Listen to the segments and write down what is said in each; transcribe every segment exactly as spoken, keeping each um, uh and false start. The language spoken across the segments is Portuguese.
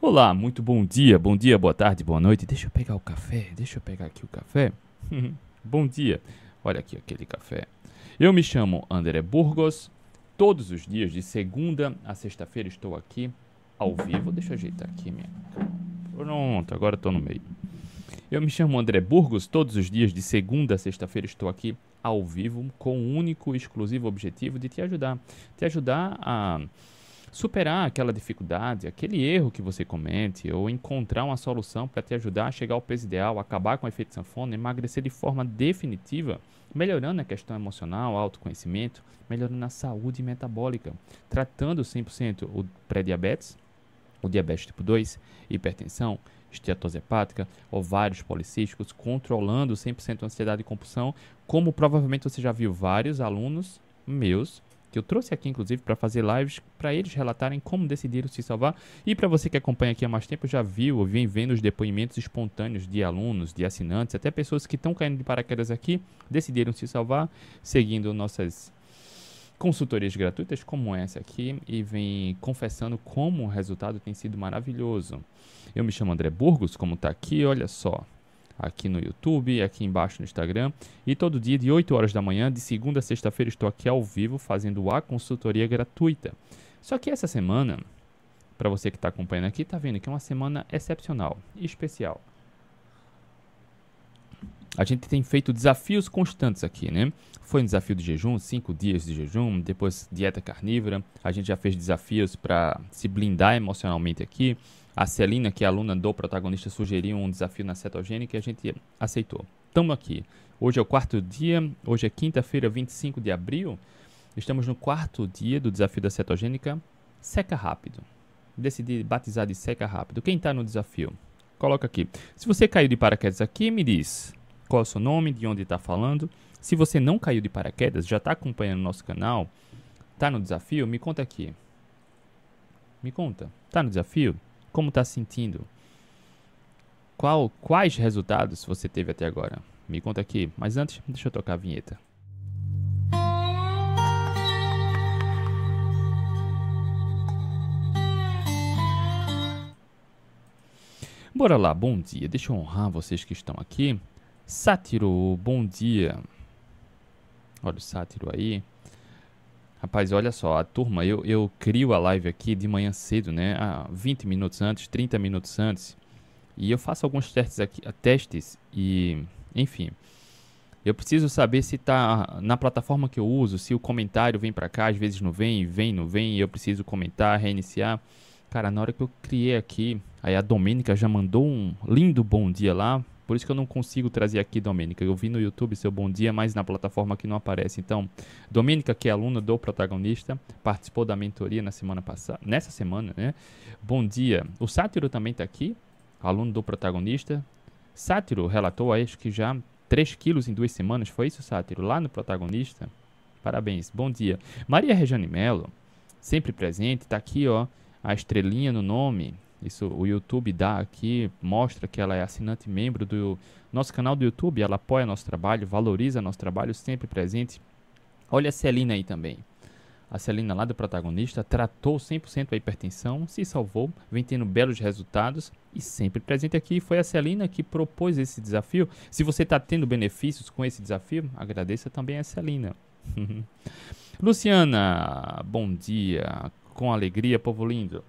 Olá, muito bom dia, bom dia, boa tarde, boa noite. Deixa eu pegar o café, deixa eu pegar aqui o café. Bom dia, olha aqui aquele café. Eu me chamo André Burgos. Todos os dias, de segunda a sexta-feira, estou aqui ao vivo. Deixa eu ajeitar aqui minha... Pronto, agora estou no meio. Eu me chamo André Burgos. Todos os dias, de segunda a sexta-feira, estou aqui ao vivo com o único e exclusivo objetivo de te ajudar. Te ajudar a superar aquela dificuldade, aquele erro que você comete, ou encontrar uma solução para te ajudar a chegar ao peso ideal, acabar com o efeito sanfona, emagrecer de forma definitiva, melhorando a questão emocional, autoconhecimento, melhorando a saúde metabólica, tratando cem por cento o pré-diabetes, o diabetes tipo dois, hipertensão, esteatose hepática, ovários policísticos, controlando cem por cento a ansiedade e compulsão, como provavelmente você já viu vários alunos meus, que eu trouxe aqui, inclusive, para fazer lives, para eles relatarem como decidiram se salvar. E para você que acompanha aqui há mais tempo, já viu ou vem vendo os depoimentos espontâneos de alunos, de assinantes, até pessoas que estão caindo de paraquedas aqui, decidiram se salvar, seguindo nossas consultorias gratuitas, como essa aqui, e vem confessando como o resultado tem sido maravilhoso. Eu me chamo André Burgos, como está aqui, olha só. Aqui no YouTube, aqui embaixo no Instagram, e todo dia de oito horas da manhã, de segunda a sexta-feira, estou aqui ao vivo fazendo a consultoria gratuita. Só que essa semana, para você que está acompanhando aqui, está vendo que é uma semana excepcional e especial. A gente tem feito desafios constantes aqui, né? Foi um desafio de jejum, cinco dias de jejum, depois dieta carnívora. A gente já fez desafios para se blindar emocionalmente aqui. A Celina, que é aluna do protagonista, sugeriu um desafio na cetogênica e a gente aceitou. Estamos aqui. Hoje é o quarto dia, hoje é quinta-feira, vinte e cinco de abril. Estamos no quarto dia do desafio da cetogênica Seca Rápido. Decidi batizar de Seca Rápido. Quem está no desafio? Coloca aqui. Se você caiu de paraquedas aqui, me diz qual é o seu nome, de onde está falando. Se você não caiu de paraquedas, já está acompanhando o nosso canal, está no desafio, me conta aqui. Me conta. Está no desafio? Como está se sentindo? Qual, quais resultados você teve até agora? Me conta aqui. Mas antes, deixa eu tocar a vinheta. Bora lá, bom dia. Deixa eu honrar vocês que estão aqui. Sátiro, bom dia. Olha o Sátiro aí. Rapaz, olha só, a turma, eu, eu crio a live aqui de manhã cedo, né? Ah, vinte minutos antes, trinta minutos antes. E eu faço alguns testes aqui, testes e, enfim, eu preciso saber se tá na plataforma que eu uso, se o comentário vem pra cá, às vezes não vem, vem, não vem, e eu preciso comentar, reiniciar. Cara, na hora que eu criei aqui, aí a Domênica já mandou um lindo bom dia lá. Por isso que eu não consigo trazer aqui, Domênica. Eu vi no YouTube seu bom dia, mas na plataforma aqui não aparece. Então, Domênica, que é aluna do protagonista, participou da mentoria na semana passada, nessa semana, né? Bom dia. O Sátiro também está aqui, aluno do protagonista. Sátiro relatou, acho que já três quilos em duas semanas. Foi isso, Sátiro? Lá no protagonista. Parabéns. Bom dia. Maria Rejane Melo, sempre presente, está aqui, ó, a estrelinha no nome. Isso o YouTube dá aqui, mostra que ela é assinante membro do nosso canal do YouTube, ela apoia nosso trabalho, valoriza nosso trabalho, sempre presente. Olha a Celina aí também. A Celina lá do protagonista tratou cem por cento a hipertensão, se salvou, vem tendo belos resultados e sempre presente aqui. Foi a Celina que propôs esse desafio. Se você está tendo benefícios com esse desafio, agradeça também a Celina. Luciana, bom dia, com alegria, povo lindo.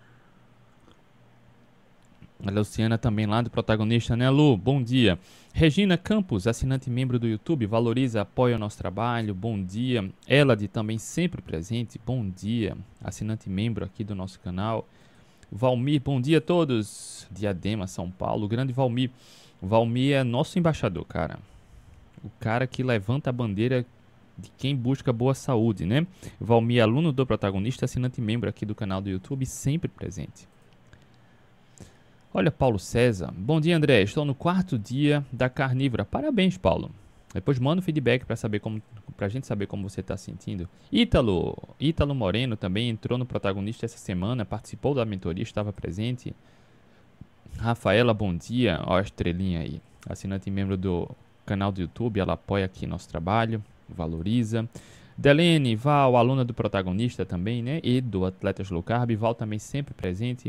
A Luciana também lá do protagonista, né, Lu? Bom dia. Regina Campos, assinante membro do YouTube, valoriza, apoia o nosso trabalho, bom dia. Elade também sempre presente, bom dia. Assinante membro aqui do nosso canal. Valmir, bom dia a todos. Diadema, São Paulo, grande Valmir. Valmir é nosso embaixador, cara. O cara que levanta a bandeira de quem busca boa saúde, né? Valmir, aluno do protagonista, assinante membro aqui do canal do YouTube, sempre presente. Olha, Paulo César. Bom dia, André. Estou no quarto dia da carnívora. Parabéns, Paulo. Depois manda um feedback para saber como, pra gente saber como você está sentindo. Ítalo. Ítalo Moreno também entrou no protagonista essa semana, participou da mentoria, estava presente. Rafaela, bom dia. Ó a estrelinha aí. Assinante e membro do canal do YouTube, ela apoia aqui nosso trabalho, valoriza. Delene, Val, aluna do protagonista também, né? E do Atletas Low Carb. Val também sempre presente.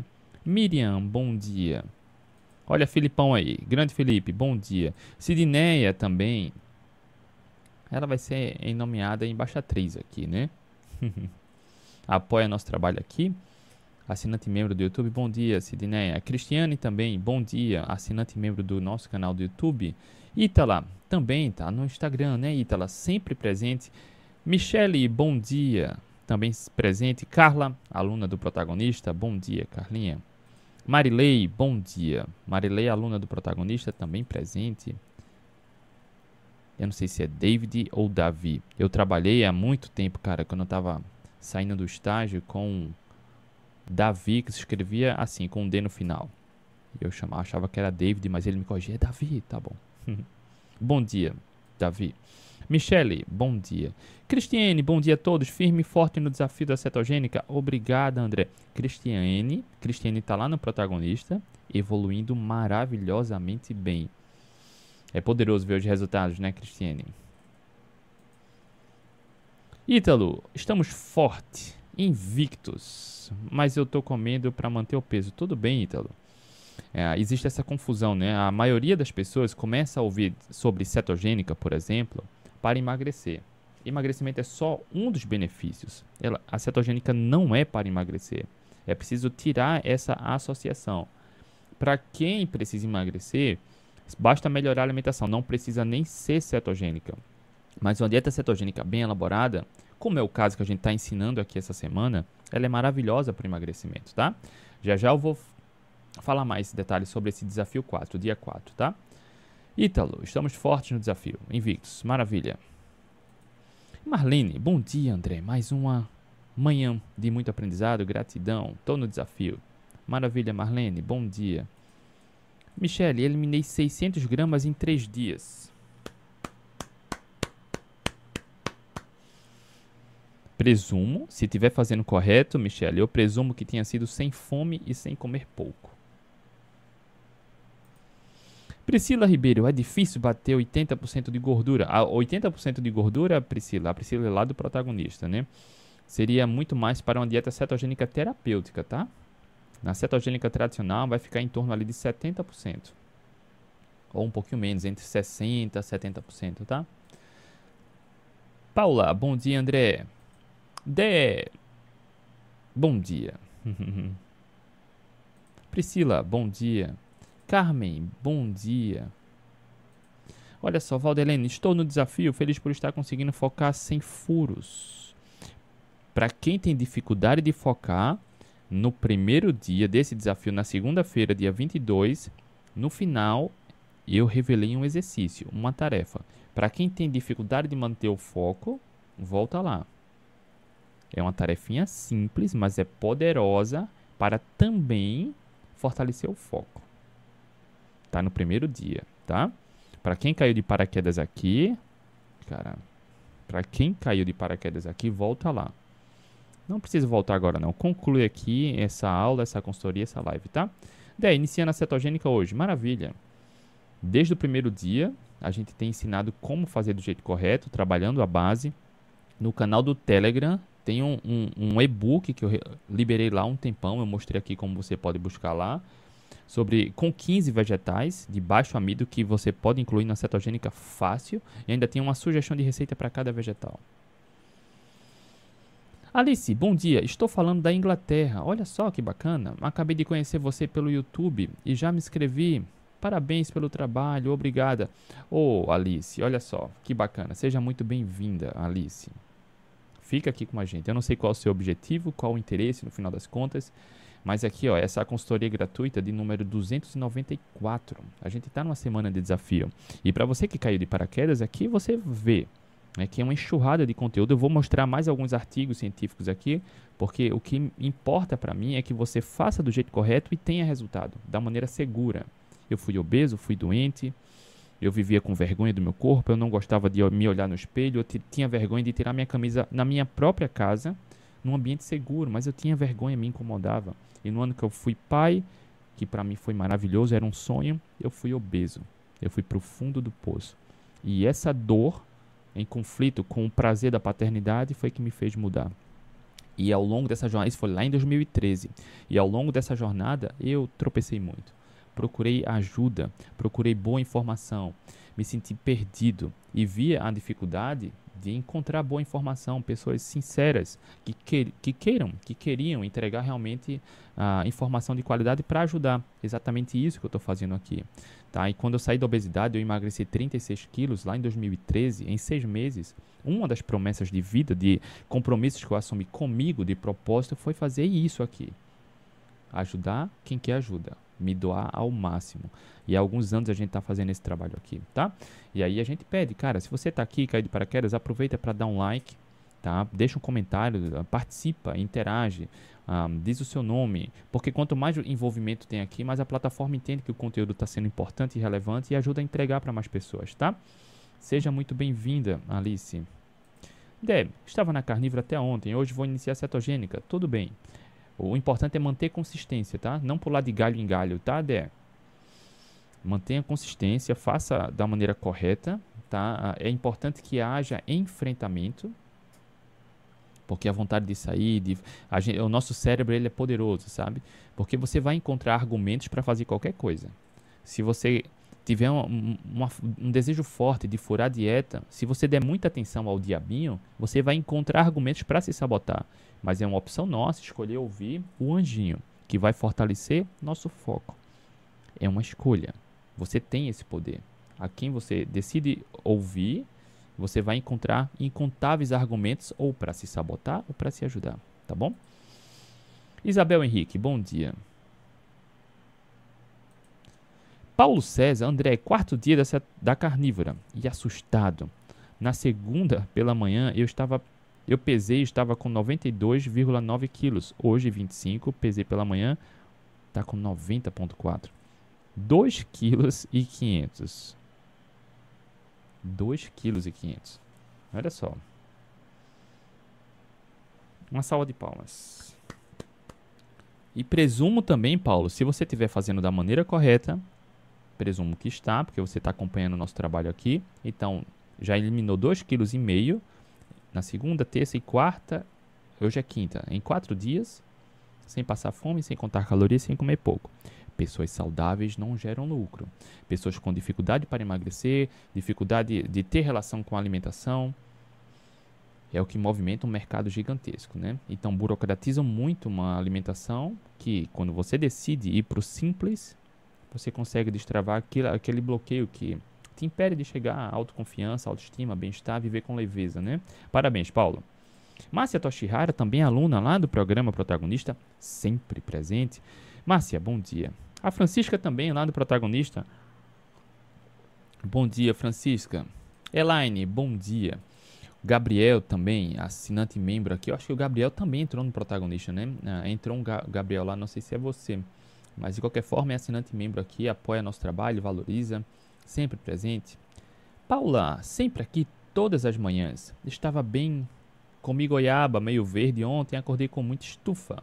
Miriam, bom dia. Olha, Filipão aí. Grande Felipe, bom dia. Sidneia também. Ela vai ser nomeada embaixatriz aqui, né? Apoia nosso trabalho aqui. Assinante membro do YouTube, bom dia, Sidneia. Cristiane também, bom dia. Assinante membro do nosso canal do YouTube. Ítala, também tá no Instagram, né, Ítala? Sempre presente. Michele, bom dia. Também presente. Carla, aluna do protagonista, bom dia, Carlinha. Marilei, bom dia. Marilei, aluna do protagonista, também presente. Eu não sei se é David ou Davi. Eu trabalhei há muito tempo, cara, quando eu tava saindo do estágio com Davi, que se escrevia assim, com um D no final. Eu chamava, achava que era David, mas ele me corrigia. É Davi, tá bom. Bom dia, Davi. Michele, bom dia. Cristiane, bom dia a todos. Firme e forte no desafio da cetogênica. Obrigada, André. Cristiane, Cristiane tá lá no protagonista, evoluindo maravilhosamente bem. É poderoso ver os resultados, né, Cristiane? Ítalo, estamos forte, invictos, mas eu tô comendo para manter o peso. Tudo bem, Ítalo? É, existe essa confusão, né? A maioria das pessoas começa a ouvir sobre cetogênica, por exemplo, para emagrecer. Emagrecimento é só um dos benefícios. Ela, a cetogênica não é para emagrecer. É preciso tirar essa associação. Para quem precisa emagrecer, basta melhorar a alimentação. Não precisa nem ser cetogênica. Mas uma dieta cetogênica bem elaborada, como é o caso que a gente está ensinando aqui essa semana, ela é maravilhosa para o emagrecimento, tá? Já já eu vou falar mais detalhes sobre esse desafio quatro, dia quatro, tá? Ítalo, estamos fortes no desafio. Invictus, maravilha. Marlene, bom dia, André. Mais uma manhã de muito aprendizado, gratidão. Tô no desafio. Maravilha, Marlene, bom dia. Michele, eliminei seiscentos gramas em três dias. Presumo, se estiver fazendo correto, Michele, eu presumo que tenha sido sem fome e sem comer pouco. Priscila Ribeiro, é difícil bater oitenta por cento de gordura. A oitenta por cento de gordura, Priscila, a Priscila é lá do protagonista, né? Seria muito mais para uma dieta cetogênica terapêutica, tá? Na cetogênica tradicional vai ficar em torno ali de setenta por cento. Ou um pouquinho menos, entre sessenta por cento e setenta por cento, tá? Paula, bom dia, André. Dé, bom dia. Priscila, bom dia. Carmen, bom dia. Olha só, Valdelene, estou no desafio, feliz por estar conseguindo focar sem furos. Para quem tem dificuldade de focar, no primeiro dia desse desafio, na segunda-feira, dia vinte e dois, no final, eu revelei um exercício, uma tarefa. Para quem tem dificuldade de manter o foco, volta lá. É uma tarefinha simples, mas é poderosa para também fortalecer o foco. Tá no primeiro dia, tá? Para quem caiu de paraquedas aqui, cara, para quem caiu de paraquedas aqui, volta lá. Não precisa voltar agora não. Conclui aqui essa aula, essa consultoria, essa live, tá? Daí, iniciando a cetogênica hoje. Maravilha. Desde o primeiro dia, a gente tem ensinado como fazer do jeito correto, trabalhando a base. No canal do Telegram, tem um, um, um e-book que eu liberei lá há um tempão. Eu mostrei aqui como você pode buscar lá. Sobre, com quinze vegetais de baixo amido que você pode incluir na cetogênica fácil. E ainda tem uma sugestão de receita para cada vegetal. Alice, bom dia. Estou falando da Inglaterra. Olha só que bacana. Acabei de conhecer você pelo YouTube e já me inscrevi. Parabéns pelo trabalho. Obrigada. Ô, Alice, olha só. Que bacana. Seja muito bem-vinda, Alice. Fica aqui com a gente. Eu não sei qual é o seu objetivo, qual o interesse no final das contas. Mas aqui, ó, essa é a consultoria gratuita de número duzentos e noventa e quatro. A gente está numa semana de desafio. E para você que caiu de paraquedas, aqui você vê, né, que é uma enxurrada de conteúdo. Eu vou mostrar mais alguns artigos científicos aqui, porque o que importa para mim é que você faça do jeito correto e tenha resultado, da maneira segura. Eu fui obeso, fui doente, eu vivia com vergonha do meu corpo, eu não gostava de me olhar no espelho, eu tinha vergonha de tirar minha camisa na minha própria casa, num ambiente seguro, mas eu tinha vergonha, me incomodava. E no ano que eu fui pai, que para mim foi maravilhoso, era um sonho, eu fui obeso. Eu fui para o fundo do poço. E essa dor, em conflito com o prazer da paternidade, foi que me fez mudar. E ao longo dessa jornada, isso foi lá em dois mil e treze, e ao longo dessa jornada eu tropecei muito. Procurei ajuda, procurei boa informação, me senti perdido e via a dificuldade de encontrar boa informação, pessoas sinceras que, que, que queiram, que queriam entregar realmente a uh, informação de qualidade para ajudar. Exatamente isso que eu estou fazendo aqui. Tá? E quando eu saí da obesidade, eu emagreci trinta e seis quilos lá em dois mil e treze, em seis meses. Uma das promessas de vida, de compromissos que eu assumi comigo, de propósito, foi fazer isso aqui. Ajudar quem quer ajuda. Me doar ao máximo. E há alguns anos a gente está fazendo esse trabalho aqui, tá? E aí a gente pede, cara, se você está aqui, caiu de paraquedas, aproveita para dar um like, tá? Deixa um comentário, participa, interage, um, diz o seu nome, porque quanto mais envolvimento tem aqui, mais a plataforma entende que o conteúdo está sendo importante e relevante e ajuda a entregar para mais pessoas, tá? Seja muito bem-vinda, Alice. Deb, estava na carnívora até ontem, hoje vou iniciar a cetogênica, tudo bem. O importante é manter consistência, tá? Não pular de galho em galho, tá, Dé? Mantenha consistência, faça da maneira correta, tá? É importante que haja enfrentamento, porque a vontade de sair, de, a gente, o nosso cérebro ele é poderoso, sabe? Porque você vai encontrar argumentos para fazer qualquer coisa. Se você tiver um, uma, um desejo forte de furar a dieta, se você der muita atenção ao diabinho, você vai encontrar argumentos para se sabotar. Mas é uma opção nossa escolher ouvir o anjinho, que vai fortalecer nosso foco. É uma escolha. Você tem esse poder. A quem você decide ouvir, você vai encontrar incontáveis argumentos ou para se sabotar ou para se ajudar. Tá bom? Isabel Henrique, bom dia. Paulo César, André, quarto dia dessa, da carnívora e assustado. Na segunda, pela manhã, eu estava, eu pesei e estava com noventa e dois vírgula nove quilos. Hoje, vinte e cinco, pesei pela manhã, está com noventa vírgula quatro. dois quilos e quinhentos. dois quilos e quinhentos. Olha só. Uma salva de palmas. E presumo também, Paulo, se você estiver fazendo da maneira correta, presumo que está, porque você está acompanhando o nosso trabalho aqui. Então, já eliminou dois vírgula cinco quilos na segunda, terça e quarta. Hoje é quinta. Em quatro dias, sem passar fome, sem contar calorias, sem comer pouco. Pessoas saudáveis não geram lucro. Pessoas com dificuldade para emagrecer, dificuldade de ter relação com a alimentação, é o que movimenta um mercado gigantesco, né? Então, burocratizam muito uma alimentação que, quando você decide ir para o simples, você consegue destravar aquele, aquele bloqueio que te impede de chegar à autoconfiança, autoestima, bem-estar, viver com leveza, né? Parabéns, Paulo. Márcia Toshihara, também aluna lá do programa Protagonista, sempre presente. Márcia, bom dia. A Francisca também lá do Protagonista. Bom dia, Francisca. Elaine, bom dia. Gabriel também, assinante membro aqui. Eu acho que o Gabriel também entrou no Protagonista, né? Ah, entrou um Ga- Gabriel lá, não sei se é você. Mas de qualquer forma é assinante membro aqui, apoia nosso trabalho, valoriza, sempre presente. Paula, sempre aqui, todas as manhãs. Estava bem, comi goiaba meio verde ontem, acordei com muita estufa.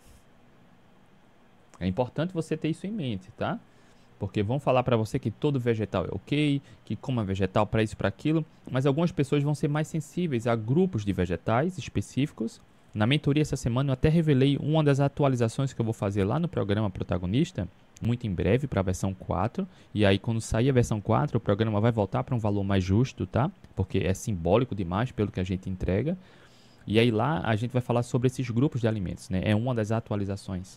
É importante você ter isso em mente, tá? Porque vão falar para você que todo vegetal é ok, que coma vegetal para isso, para aquilo, mas algumas pessoas vão ser mais sensíveis a grupos de vegetais específicos. Na mentoria essa semana eu até revelei uma das atualizações que eu vou fazer lá no programa Protagonista, muito em breve para a versão quatro, e aí quando sair a versão quatro o programa vai voltar para um valor mais justo, tá? Porque é simbólico demais pelo que a gente entrega. E aí lá a gente vai falar sobre esses grupos de alimentos, né? É uma das atualizações.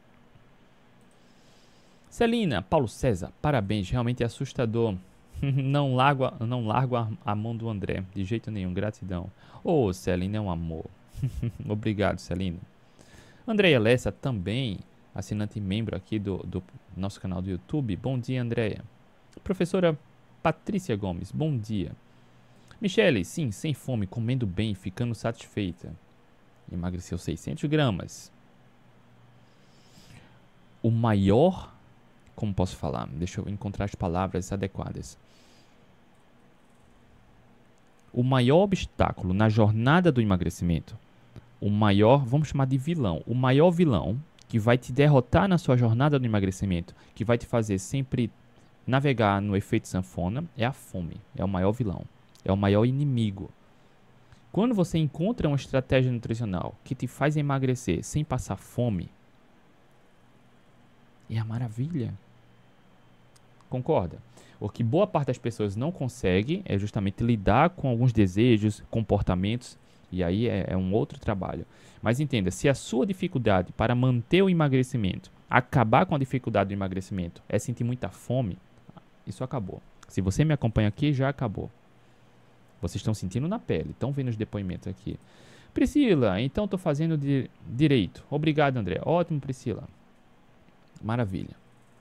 Celina, Paulo César, parabéns, realmente é assustador. Não largo, a, não largo a, a mão do André, de jeito nenhum, gratidão. Ô, oh, Celina, é um amor. Obrigado, Celina. Andréia Lessa, também assinante e membro aqui do, do nosso canal do YouTube. Bom dia, Andréia. Professora Patrícia Gomes, bom dia. Michele, sim, sem fome, comendo bem, ficando satisfeita. Emagreceu seiscentos gramas. O maior... Como posso falar? Deixa eu encontrar as palavras adequadas. O maior obstáculo na jornada do emagrecimento, o maior, vamos chamar de vilão, o maior vilão que vai te derrotar na sua jornada do emagrecimento, que vai te fazer sempre navegar no efeito sanfona, é a fome. É o maior vilão. É o maior inimigo. Quando você encontra uma estratégia nutricional que te faz emagrecer sem passar fome, é a maravilha. Concorda? O que boa parte das pessoas não consegue é justamente lidar com alguns desejos, comportamentos, e aí é, é um outro trabalho. Mas entenda, se a sua dificuldade para manter o emagrecimento, acabar com a dificuldade do emagrecimento, é sentir muita fome, isso acabou. Se você me acompanha aqui, já acabou. Vocês estão sentindo na pele, estão vendo os depoimentos aqui. Priscila, então estou fazendo di- direito. Obrigado, André. Ótimo, Priscila. Maravilha.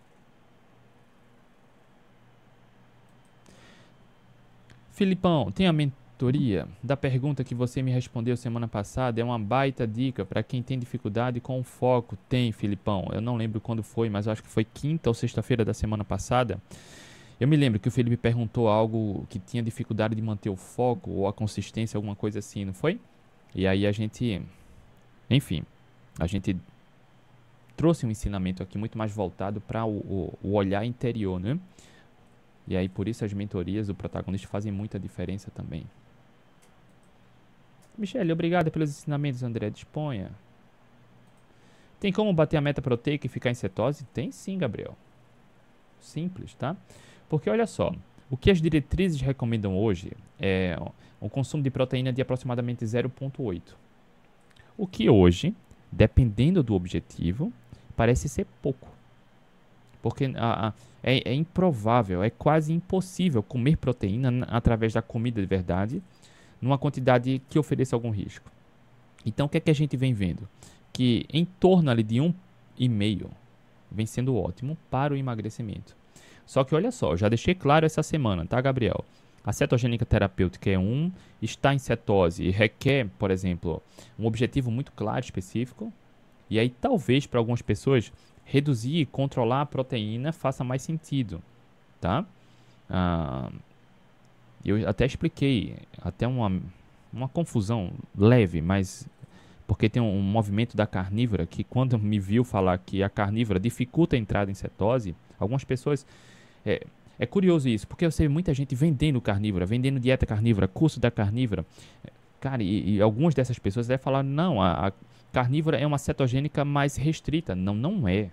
Filipão, tem a mentoria da pergunta que você me respondeu semana passada? É uma baita dica para quem tem dificuldade com o foco. Tem, Filipão. Eu não lembro quando foi, mas acho que foi quinta ou sexta-feira da semana passada. Eu me lembro que o Felipe perguntou algo que tinha dificuldade de manter o foco ou a consistência, alguma coisa assim, não foi? E aí a gente, enfim, a gente trouxe um ensinamento aqui muito mais voltado para o, o, o olhar interior, né? E aí por isso as mentorias do protagonista fazem muita diferença também. Michele, obrigado pelos ensinamentos, André. Disponha. Tem como bater a meta proteica e ficar em cetose? Tem sim, Gabriel. Simples, tá? Porque olha só, o que as diretrizes recomendam hoje é um consumo de proteína de aproximadamente zero vírgula oito. O que hoje, dependendo do objetivo, parece ser pouco. Porque a, a, é, é improvável, é quase impossível comer proteína n- através da comida de verdade, numa quantidade que ofereça algum risco. Então, o que é que a gente vem vendo? Que em torno ali de um vírgula cinco vem sendo ótimo para o emagrecimento. Só que olha só, eu já deixei claro essa semana, tá, Gabriel? A cetogênica terapêutica é um, está em cetose e requer, por exemplo, um objetivo muito claro, específico. E aí, talvez, para algumas pessoas, reduzir e controlar a proteína faça mais sentido, tá? Ah, eu até expliquei, até uma, uma confusão leve, mas porque tem um, um movimento da carnívora que quando me viu falar que a carnívora dificulta a entrada em cetose, algumas pessoas... É, é curioso isso, porque eu sei muita gente vendendo carnívora, vendendo dieta carnívora, curso da carnívora. Cara, e, e algumas dessas pessoas devem falar, não, a, a carnívora é uma cetogênica mais restrita. Não, não é.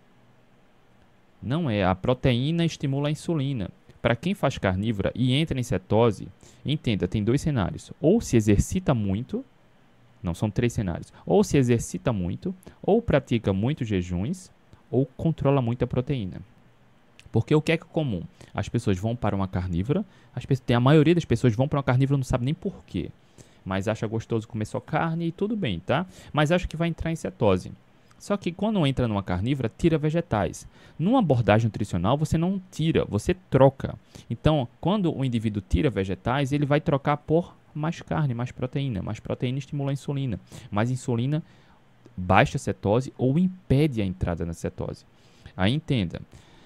Não é. A proteína estimula a insulina. Para quem faz carnívora e entra em cetose, entenda, tem dois cenários. Ou se exercita muito, não, são três cenários. Ou se exercita muito, ou pratica muitos jejuns, ou controla muito a proteína. Porque o que é que é comum? As pessoas vão para uma carnívora, as pessoas, tem, a maioria das pessoas vão para uma carnívora e não sabe nem por quê. Mas acha gostoso comer só carne e tudo bem, tá? Mas acha que vai entrar em cetose. Só que quando entra numa carnívora, tira vegetais. Numa abordagem nutricional, você não tira, você troca. Então, quando o indivíduo tira vegetais, ele vai trocar por mais carne, mais proteína. Mais proteína estimula a insulina. Mais insulina baixa a cetose ou impede a entrada na cetose. Aí entenda.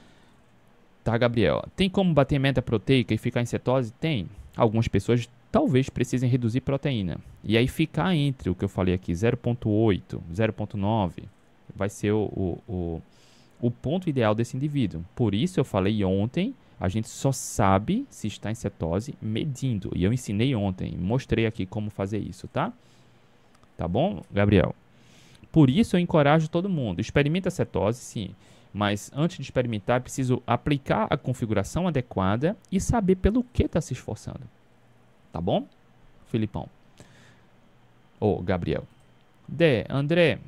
Tá, Gabriel? Tem como bater meta proteica e ficar em cetose? Tem. Algumas pessoas talvez precisem reduzir proteína. E aí ficar entre o que eu falei aqui, zero vírgula oito, zero vírgula nove, vai ser o, o, o, o ponto ideal desse indivíduo. Por isso eu falei ontem, a gente só sabe se está em cetose medindo. E eu ensinei ontem, mostrei aqui como fazer isso, tá? Tá bom, Gabriel? Por isso eu encorajo todo mundo. Experimenta a cetose, sim. Mas antes de experimentar, é preciso aplicar a configuração adequada e saber pelo que está se esforçando. Tá bom, Filipão? Ô, Gabriel. Dé, André.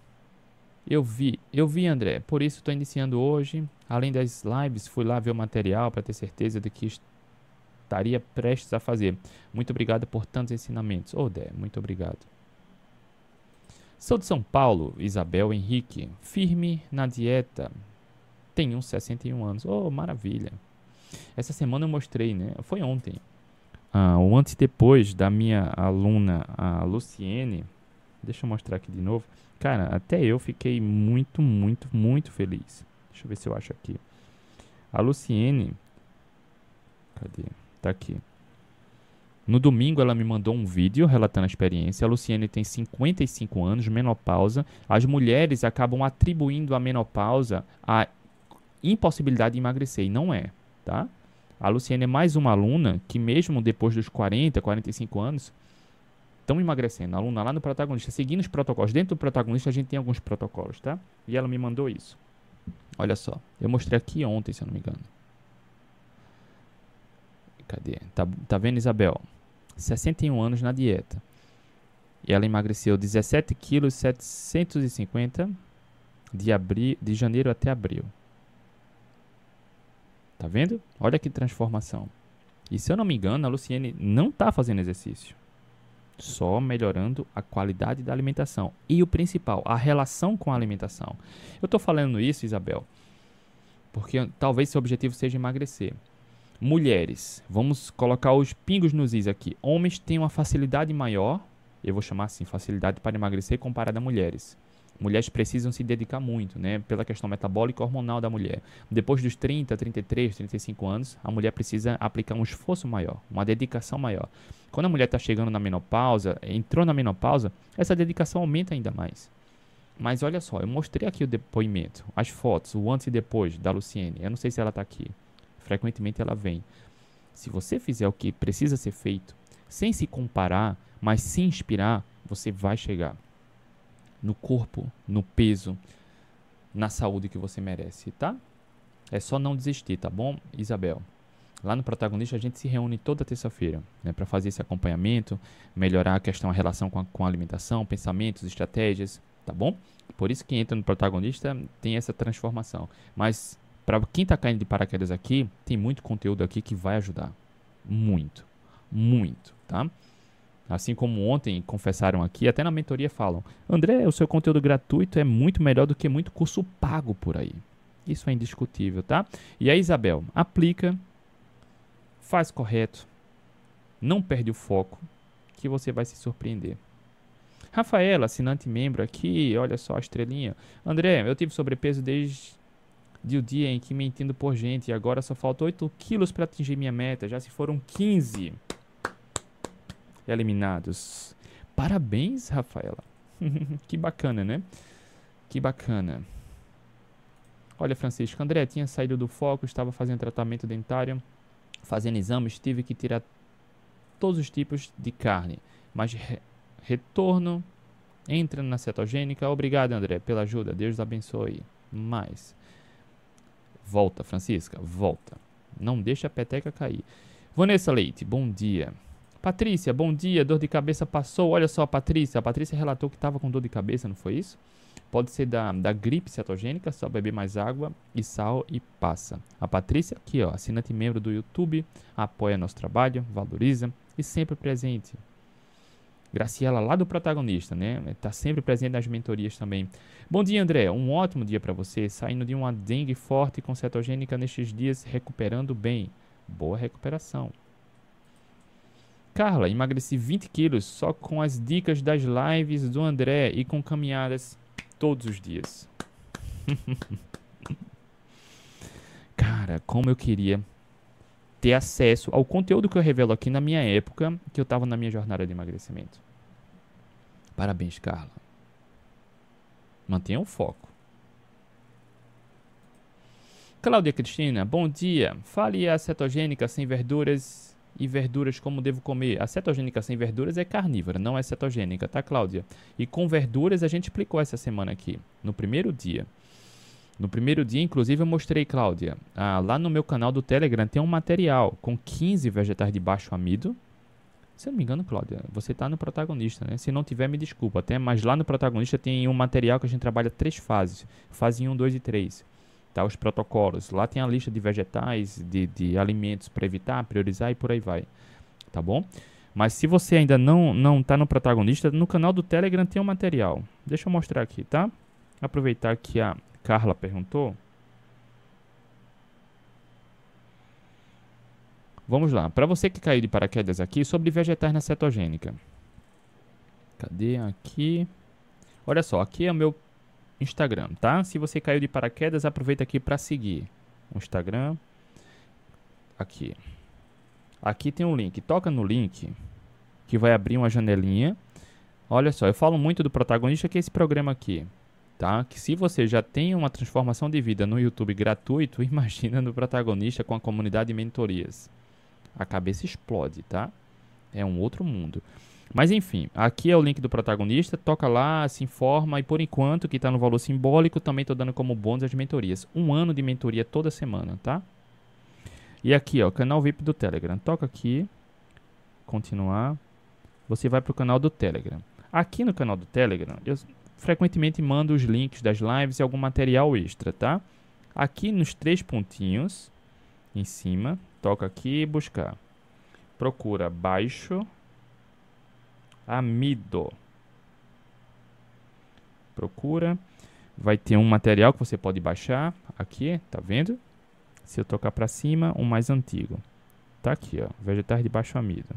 Eu vi, eu vi, André. Por isso estou iniciando hoje. Além das lives, fui lá ver o material para ter certeza de que estaria prestes a fazer. Muito obrigado por tantos ensinamentos. Ô, Dé, muito obrigado. Sou de São Paulo, Isabel Henrique, firme na dieta, tenho uns sessenta e um anos. Oh, maravilha. Essa semana eu mostrei, né? Foi ontem. Ah, o antes e depois da minha aluna, a Luciene. Deixa eu mostrar aqui de novo. Cara, até eu fiquei muito, muito, muito feliz. Deixa eu ver se eu acho aqui. A Luciene... Cadê? Tá aqui. No domingo ela me mandou um vídeo relatando a experiência. A Luciene tem cinquenta e cinco anos, menopausa. As mulheres acabam atribuindo a menopausa à impossibilidade de emagrecer, e não é, tá? A Luciene é mais uma aluna que mesmo depois dos quarenta, quarenta e cinco anos, estão emagrecendo. A aluna lá no protagonista, seguindo os protocolos. Dentro do protagonista a gente tem alguns protocolos, tá? E ela me mandou isso. Olha só, eu mostrei aqui ontem, se eu não me engano. Cadê? Tá, tá vendo, Isabel? sessenta e um anos na dieta. E ela emagreceu dezessete quilos setecentos e cinquenta de, abri, de janeiro até abril. Tá vendo? Olha que transformação. E se eu não me engano, a Luciene não tá fazendo exercício. Só melhorando a qualidade da alimentação. E o principal, a relação com a alimentação. Eu tô falando isso, Isabel, porque talvez seu objetivo seja emagrecer. Mulheres, vamos colocar os pingos nos is aqui. Homens têm uma facilidade maior, eu vou chamar assim, facilidade para emagrecer comparada a mulheres. Mulheres precisam se dedicar muito, né? Pela questão metabólica e hormonal da mulher. Depois dos trinta, trinta e três, trinta e cinco anos, a mulher precisa aplicar um esforço maior, uma dedicação maior. Quando a mulher está chegando na menopausa, entrou na menopausa, essa dedicação aumenta ainda mais. Mas olha só, eu mostrei aqui o depoimento, as fotos, o antes e depois da Luciene. Eu não sei se ela está aqui. Frequentemente ela vem. Se você fizer o que precisa ser feito, sem se comparar, mas se inspirar, você vai chegar no corpo, no peso, na saúde que você merece, tá? É só não desistir, tá bom, Isabel? Lá no Protagonista a gente se reúne toda terça-feira, né, para fazer esse acompanhamento, melhorar a questão, a relação com a, com a alimentação, pensamentos, estratégias, tá bom? Por isso que entra no Protagonista tem essa transformação. Mas para quem tá caindo de paraquedas aqui, tem muito conteúdo aqui que vai ajudar. Muito, muito, tá? Assim como ontem confessaram aqui, até na mentoria falam: André, o seu conteúdo gratuito é muito melhor do que muito curso pago por aí. Isso é indiscutível, tá? E aí, Isabel, aplica, faz correto, não perde o foco, que você vai se surpreender. Rafaela, assinante membro aqui, olha só a estrelinha. André, eu tive sobrepeso desde o dia em que me entendo por gente e agora só faltam oito quilos para atingir minha meta, já se foram quinze eliminados. Parabéns, Rafaela. Que bacana, né? Que bacana. Olha, Francisco, André, tinha saído do foco, estava fazendo tratamento dentário, fazendo exames, tive que tirar todos os tipos de carne, mas re retorno, entra na cetogênica. Obrigado, André, pela ajuda, Deus abençoe. Mais. Volta, Francisca, volta. Não deixa a peteca cair. Vanessa Leite, bom dia. Patrícia, bom dia, dor de cabeça passou. Olha só, Patrícia, a Patrícia relatou que estava com dor de cabeça, não foi isso? Pode ser da, da gripe cetogênica, só beber mais água e sal e passa. A Patrícia aqui, ó, assinante membro do YouTube, apoia nosso trabalho, valoriza e sempre presente. Graciela lá do Protagonista, né? Tá sempre presente nas mentorias também. Bom dia, André, um ótimo dia para você, saindo de uma dengue forte com cetogênica nestes dias, recuperando bem. Boa recuperação. Carla, emagreci vinte quilos só com as dicas das lives do André e com caminhadas todos os dias. Cara, como eu queria ter acesso ao conteúdo que eu revelo aqui na minha época, que eu estava na minha jornada de emagrecimento. Parabéns, Carla. Mantenha o foco. Cláudia Cristina, bom dia. Fale a cetogênica sem verduras e verduras como devo comer. A cetogênica sem verduras é carnívora, não é cetogênica, tá, Cláudia? E com verduras a gente explicou essa semana aqui, no primeiro dia. No primeiro dia, inclusive, eu mostrei, Cláudia, ah, lá no meu canal do Telegram tem um material com quinze vegetais de baixo amido. Se eu não me engano, Cláudia, você está no Protagonista, né? Se não tiver, me desculpa, até, mas lá no Protagonista tem um material que a gente trabalha três fases, fase um, dois e três. Tá, os protocolos. Lá tem a lista de vegetais, de, de alimentos para evitar, priorizar e por aí vai. Tá bom? Mas se você ainda não não tá no Protagonista, no canal do Telegram tem um material. Deixa eu mostrar aqui, tá? Aproveitar que a Carla perguntou. Vamos lá. Para você que caiu de paraquedas aqui, sobre vegetais na cetogênica. Cadê aqui? Olha só, aqui é o meu Instagram, tá? Se você caiu de paraquedas, aproveita aqui para seguir o Instagram. Aqui. Aqui tem um link. Toca no link que vai abrir uma janelinha. Olha só, eu falo muito do Protagonista, que é esse programa aqui, tá? Que se você já tem uma transformação de vida no YouTube gratuito, imagina no Protagonista com a comunidade de mentorias. A cabeça explode, tá? É um outro mundo. Mas enfim, aqui é o link do protagonista, toca lá, se informa, e por enquanto, que está no valor simbólico, também estou dando como bônus as mentorias. Um ano de mentoria toda semana, tá? E aqui, ó, canal V I P do Telegram. Toca aqui, continuar, você vai para o canal do Telegram. Aqui no canal do Telegram, eu frequentemente mando os links das lives e algum material extra, tá? Aqui nos três pontinhos, em cima, toca aqui e buscar. Procura Baixo Amido. Procura. Vai ter um material que você pode baixar. Aqui, tá vendo? Se eu tocar para cima, um mais antigo. Tá aqui, ó. Vegetais de baixo amido.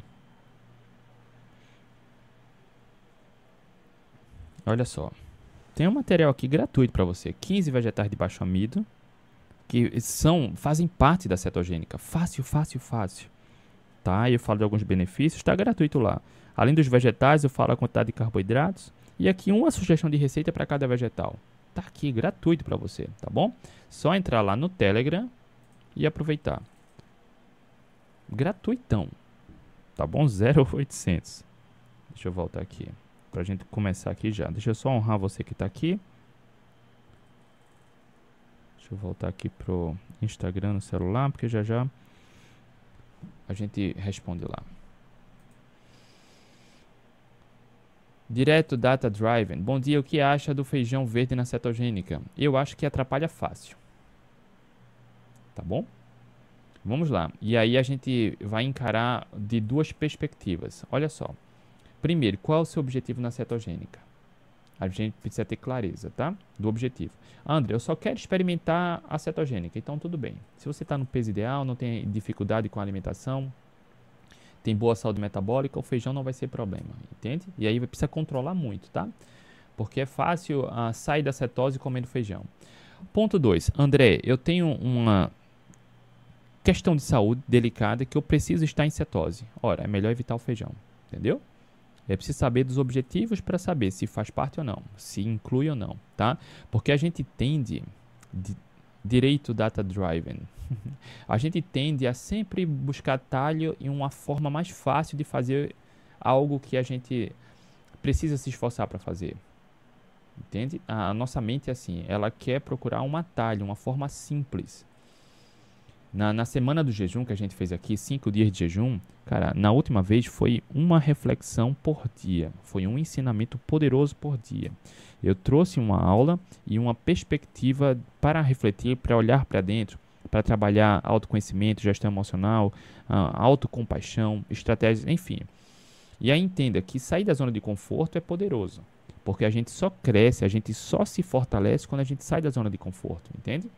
Olha só. Tem um material aqui gratuito para você. quinze vegetais de baixo amido. Que são, fazem parte da cetogênica. Fácil, fácil, fácil. Tá? Eu falo de alguns benefícios. Está gratuito lá. Além dos vegetais, eu falo a quantidade de carboidratos. E aqui uma sugestão de receita para cada vegetal. Tá aqui, gratuito para você, tá bom? Só entrar lá no Telegram e aproveitar. Gratuitão. Tá bom? zero oitocentos. Deixa eu voltar aqui. Pra gente começar aqui já. Deixa eu só honrar você que tá aqui. Deixa eu voltar aqui pro Instagram no celular, porque já já a gente responde lá. Direto Data Driven. Bom dia, o que acha do feijão verde na cetogênica? Eu acho que atrapalha fácil. Tá bom? Vamos lá. E aí a gente vai encarar de duas perspectivas. Olha só. Primeiro, qual é o seu objetivo na cetogênica? A gente precisa ter clareza, tá? Do objetivo. André, eu só quero experimentar a cetogênica. Então, tudo bem. Se você está no peso ideal, não tem dificuldade com a alimentação, tem boa saúde metabólica, o feijão não vai ser problema, entende? E aí precisa controlar muito, tá? Porque é fácil uh, sair da cetose comendo feijão. Ponto dois. André, eu tenho uma questão de saúde delicada que eu preciso estar em cetose. Ora, é melhor evitar o feijão, entendeu? É preciso saber dos objetivos para saber se faz parte ou não, se inclui ou não, tá? Porque a gente tende, de, direito data-driven, a gente tende a sempre buscar atalho e uma forma mais fácil de fazer algo que a gente precisa se esforçar para fazer, entende? A, a nossa mente é assim, ela quer procurar um atalho, uma forma simples. Na, na semana do jejum que a gente fez aqui, cinco dias de jejum, cara, na última vez foi uma reflexão por dia. Foi um ensinamento poderoso por dia. Eu trouxe uma aula e uma perspectiva para refletir, para olhar para dentro, para trabalhar autoconhecimento, gestão emocional, uh, autocompaixão, estratégias, enfim. E aí entenda que sair da zona de conforto é poderoso. Porque a gente só cresce, a gente só se fortalece quando a gente sai da zona de conforto, entende?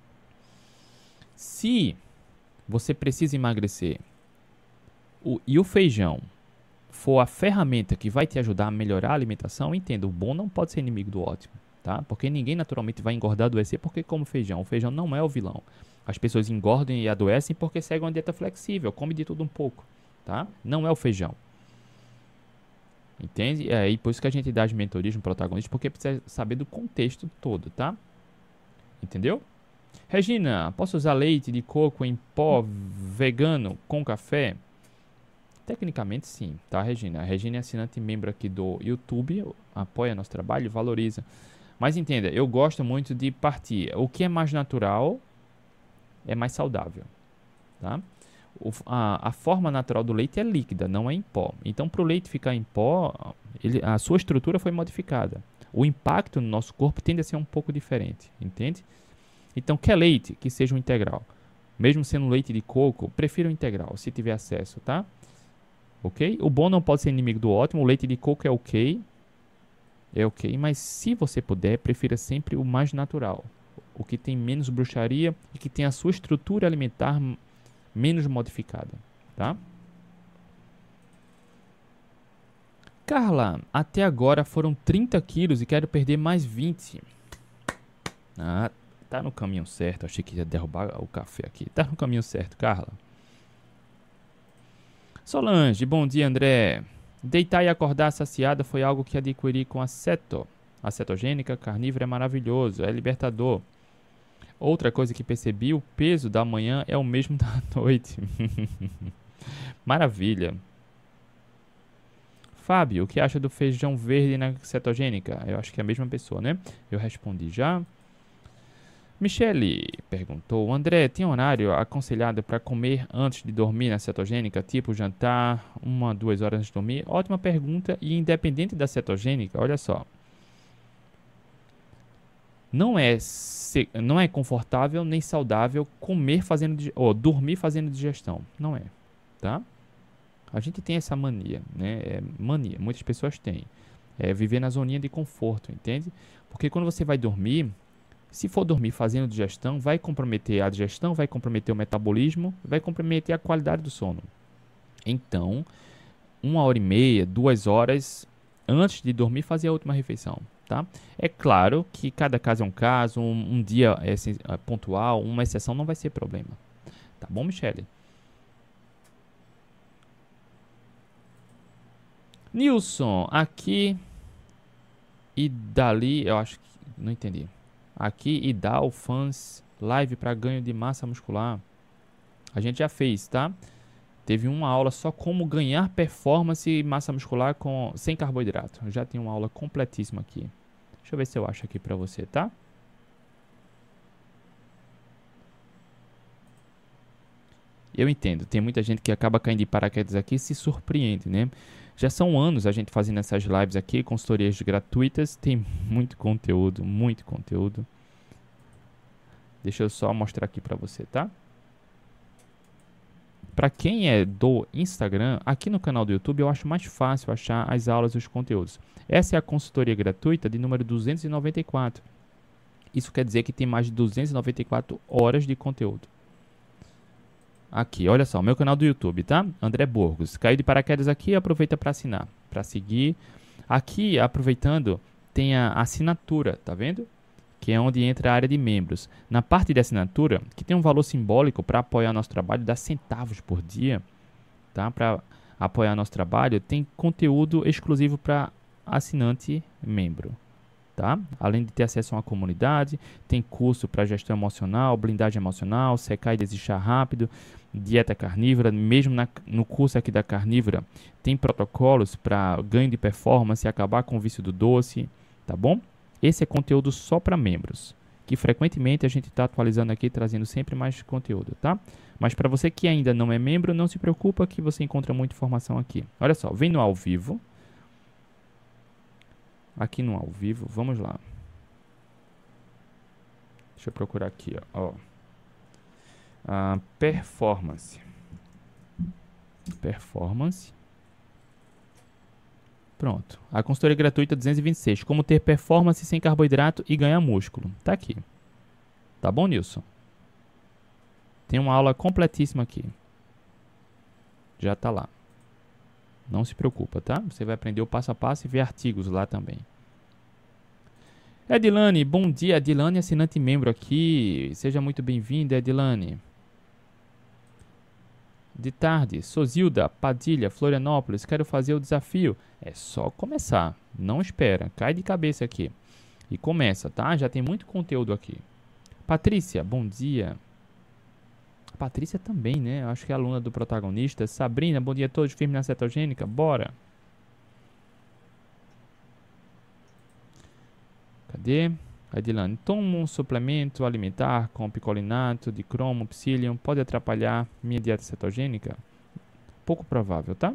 Se você precisa emagrecer o, e o feijão for a ferramenta que vai te ajudar a melhorar a alimentação, entenda, o bom não pode ser inimigo do ótimo, tá? Porque ninguém naturalmente vai engordar, adoecer porque come feijão. O feijão não é o vilão. As pessoas engordam e adoecem porque seguem uma dieta flexível, come de tudo um pouco, tá? Não é o feijão. Entende? É, e por isso que a gente dá as mentorias no protagonista, porque precisa saber do contexto todo, tá? Entendeu? Regina, posso usar leite de coco em pó vegano com café? Tecnicamente sim, tá, Regina? A Regina é assinante e membro aqui do YouTube, apoia nosso trabalho, valoriza. Mas entenda, eu gosto muito de partir. O que é mais natural é mais saudável, tá? O, a, a forma natural do leite é líquida, não é em pó. Então, para o leite ficar em pó, ele, a sua estrutura foi modificada. O impacto no nosso corpo tende a ser um pouco diferente, entende? Então, quer leite? Que seja um integral. Mesmo sendo leite de coco, prefira o integral, se tiver acesso, tá? Ok? O bom não pode ser inimigo do ótimo. O leite de coco é ok. É ok. Mas se você puder, prefira sempre o mais natural. O que tem menos bruxaria e que tem a sua estrutura alimentar menos modificada, tá? Carla, até agora foram trinta quilos e quero perder mais vinte. Ah, tá no caminho certo. Achei que ia derrubar o café aqui. Tá no caminho certo, Carla. Solange, bom dia, André. Deitar e acordar saciada foi algo que adquiri com a ceto. A cetogênica carnívora é maravilhoso, é libertador. Outra coisa que percebi, o peso da manhã é o mesmo da noite. Maravilha. Fábio, o que acha do feijão verde na cetogênica? Eu acho que é a mesma pessoa, né? Eu respondi já. Michele perguntou, André, tem horário aconselhado para comer antes de dormir na cetogênica, tipo jantar, uma, duas horas antes de dormir? Ótima pergunta, e independente da cetogênica, olha só, não é, não é confortável nem saudável comer fazendo, ou dormir fazendo digestão, não é, tá? A gente tem essa mania, né? É mania, muitas pessoas têm, é viver na zoninha de conforto, entende? Porque quando você vai dormir, se for dormir fazendo digestão, vai comprometer a digestão, vai comprometer o metabolismo, vai comprometer a qualidade do sono. Então, uma hora e meia, duas horas antes de dormir, fazer a última refeição, tá? É claro que cada caso é um caso, um, um dia é, é pontual, uma exceção não vai ser problema. Tá bom, Michele? Nilson, aqui e dali, eu acho que não entendi. Aqui e dá o fãs live para ganho de massa muscular. A gente já fez, tá? Teve uma aula só como ganhar performance e massa muscular com, sem carboidrato. Eu já tenho uma aula completíssima aqui. Deixa eu ver se eu acho aqui para você, tá? Eu entendo, tem muita gente que acaba caindo de paraquedas aqui e se surpreende, né? Já são anos a gente fazendo essas lives aqui, consultorias gratuitas, tem muito conteúdo, muito conteúdo. Deixa eu só mostrar aqui para você, tá? Para quem é do Instagram, aqui no canal do YouTube eu acho mais fácil achar as aulas e os conteúdos. Essa é a consultoria gratuita de número duzentos e noventa e quatro. Isso quer dizer que tem mais de duzentas e noventa e quatro horas de conteúdo. Aqui, olha só, meu canal do YouTube, tá? André Burgos. Caiu de paraquedas aqui, aproveita para assinar, para seguir. Aqui, aproveitando, tem a assinatura, tá vendo? Que é onde entra a área de membros. Na parte de assinatura, que tem um valor simbólico para apoiar nosso trabalho, dá centavos por dia, tá? Para apoiar nosso trabalho, tem conteúdo exclusivo para assinante membro. Tá? Além de ter acesso a uma comunidade, tem curso para gestão emocional, blindagem emocional, secar e desinchar rápido, dieta carnívora, mesmo na, no curso aqui da carnívora, tem protocolos para ganho de performance e acabar com o vício do doce, tá bom? Esse é conteúdo só para membros, que frequentemente a gente está atualizando aqui, trazendo sempre mais conteúdo, tá? Mas para você que ainda não é membro, não se preocupa que você encontra muita informação aqui. Olha só, vem no ao vivo. Aqui no ao vivo, vamos lá. Deixa eu procurar aqui, ó. Ah, performance. Performance. Pronto. A consultoria gratuita duzentos e vinte e seis. Como ter performance sem carboidrato e ganhar músculo. Tá aqui. Tá bom, Nilson? Tem uma aula completíssima aqui. Já tá lá. Não se preocupa, tá? Você vai aprender o passo a passo e ver artigos lá também. Edilane, bom dia. Edilane, assinante membro aqui. Seja muito bem-vinda, Edilane. De tarde, Sozilda, Padilha, Florianópolis. Quero fazer o desafio. É só começar. Não espera. Cai de cabeça aqui. E começa, tá? Já tem muito conteúdo aqui. Patrícia, bom dia. Patrícia também, né? Acho que é aluna do protagonista. Sabrina, bom dia a todos. Firme na cetogênica? Bora. Cadê? Edilane, toma um suplemento alimentar com picolinato de cromo, psyllium. Pode atrapalhar minha dieta cetogênica? Pouco provável, tá?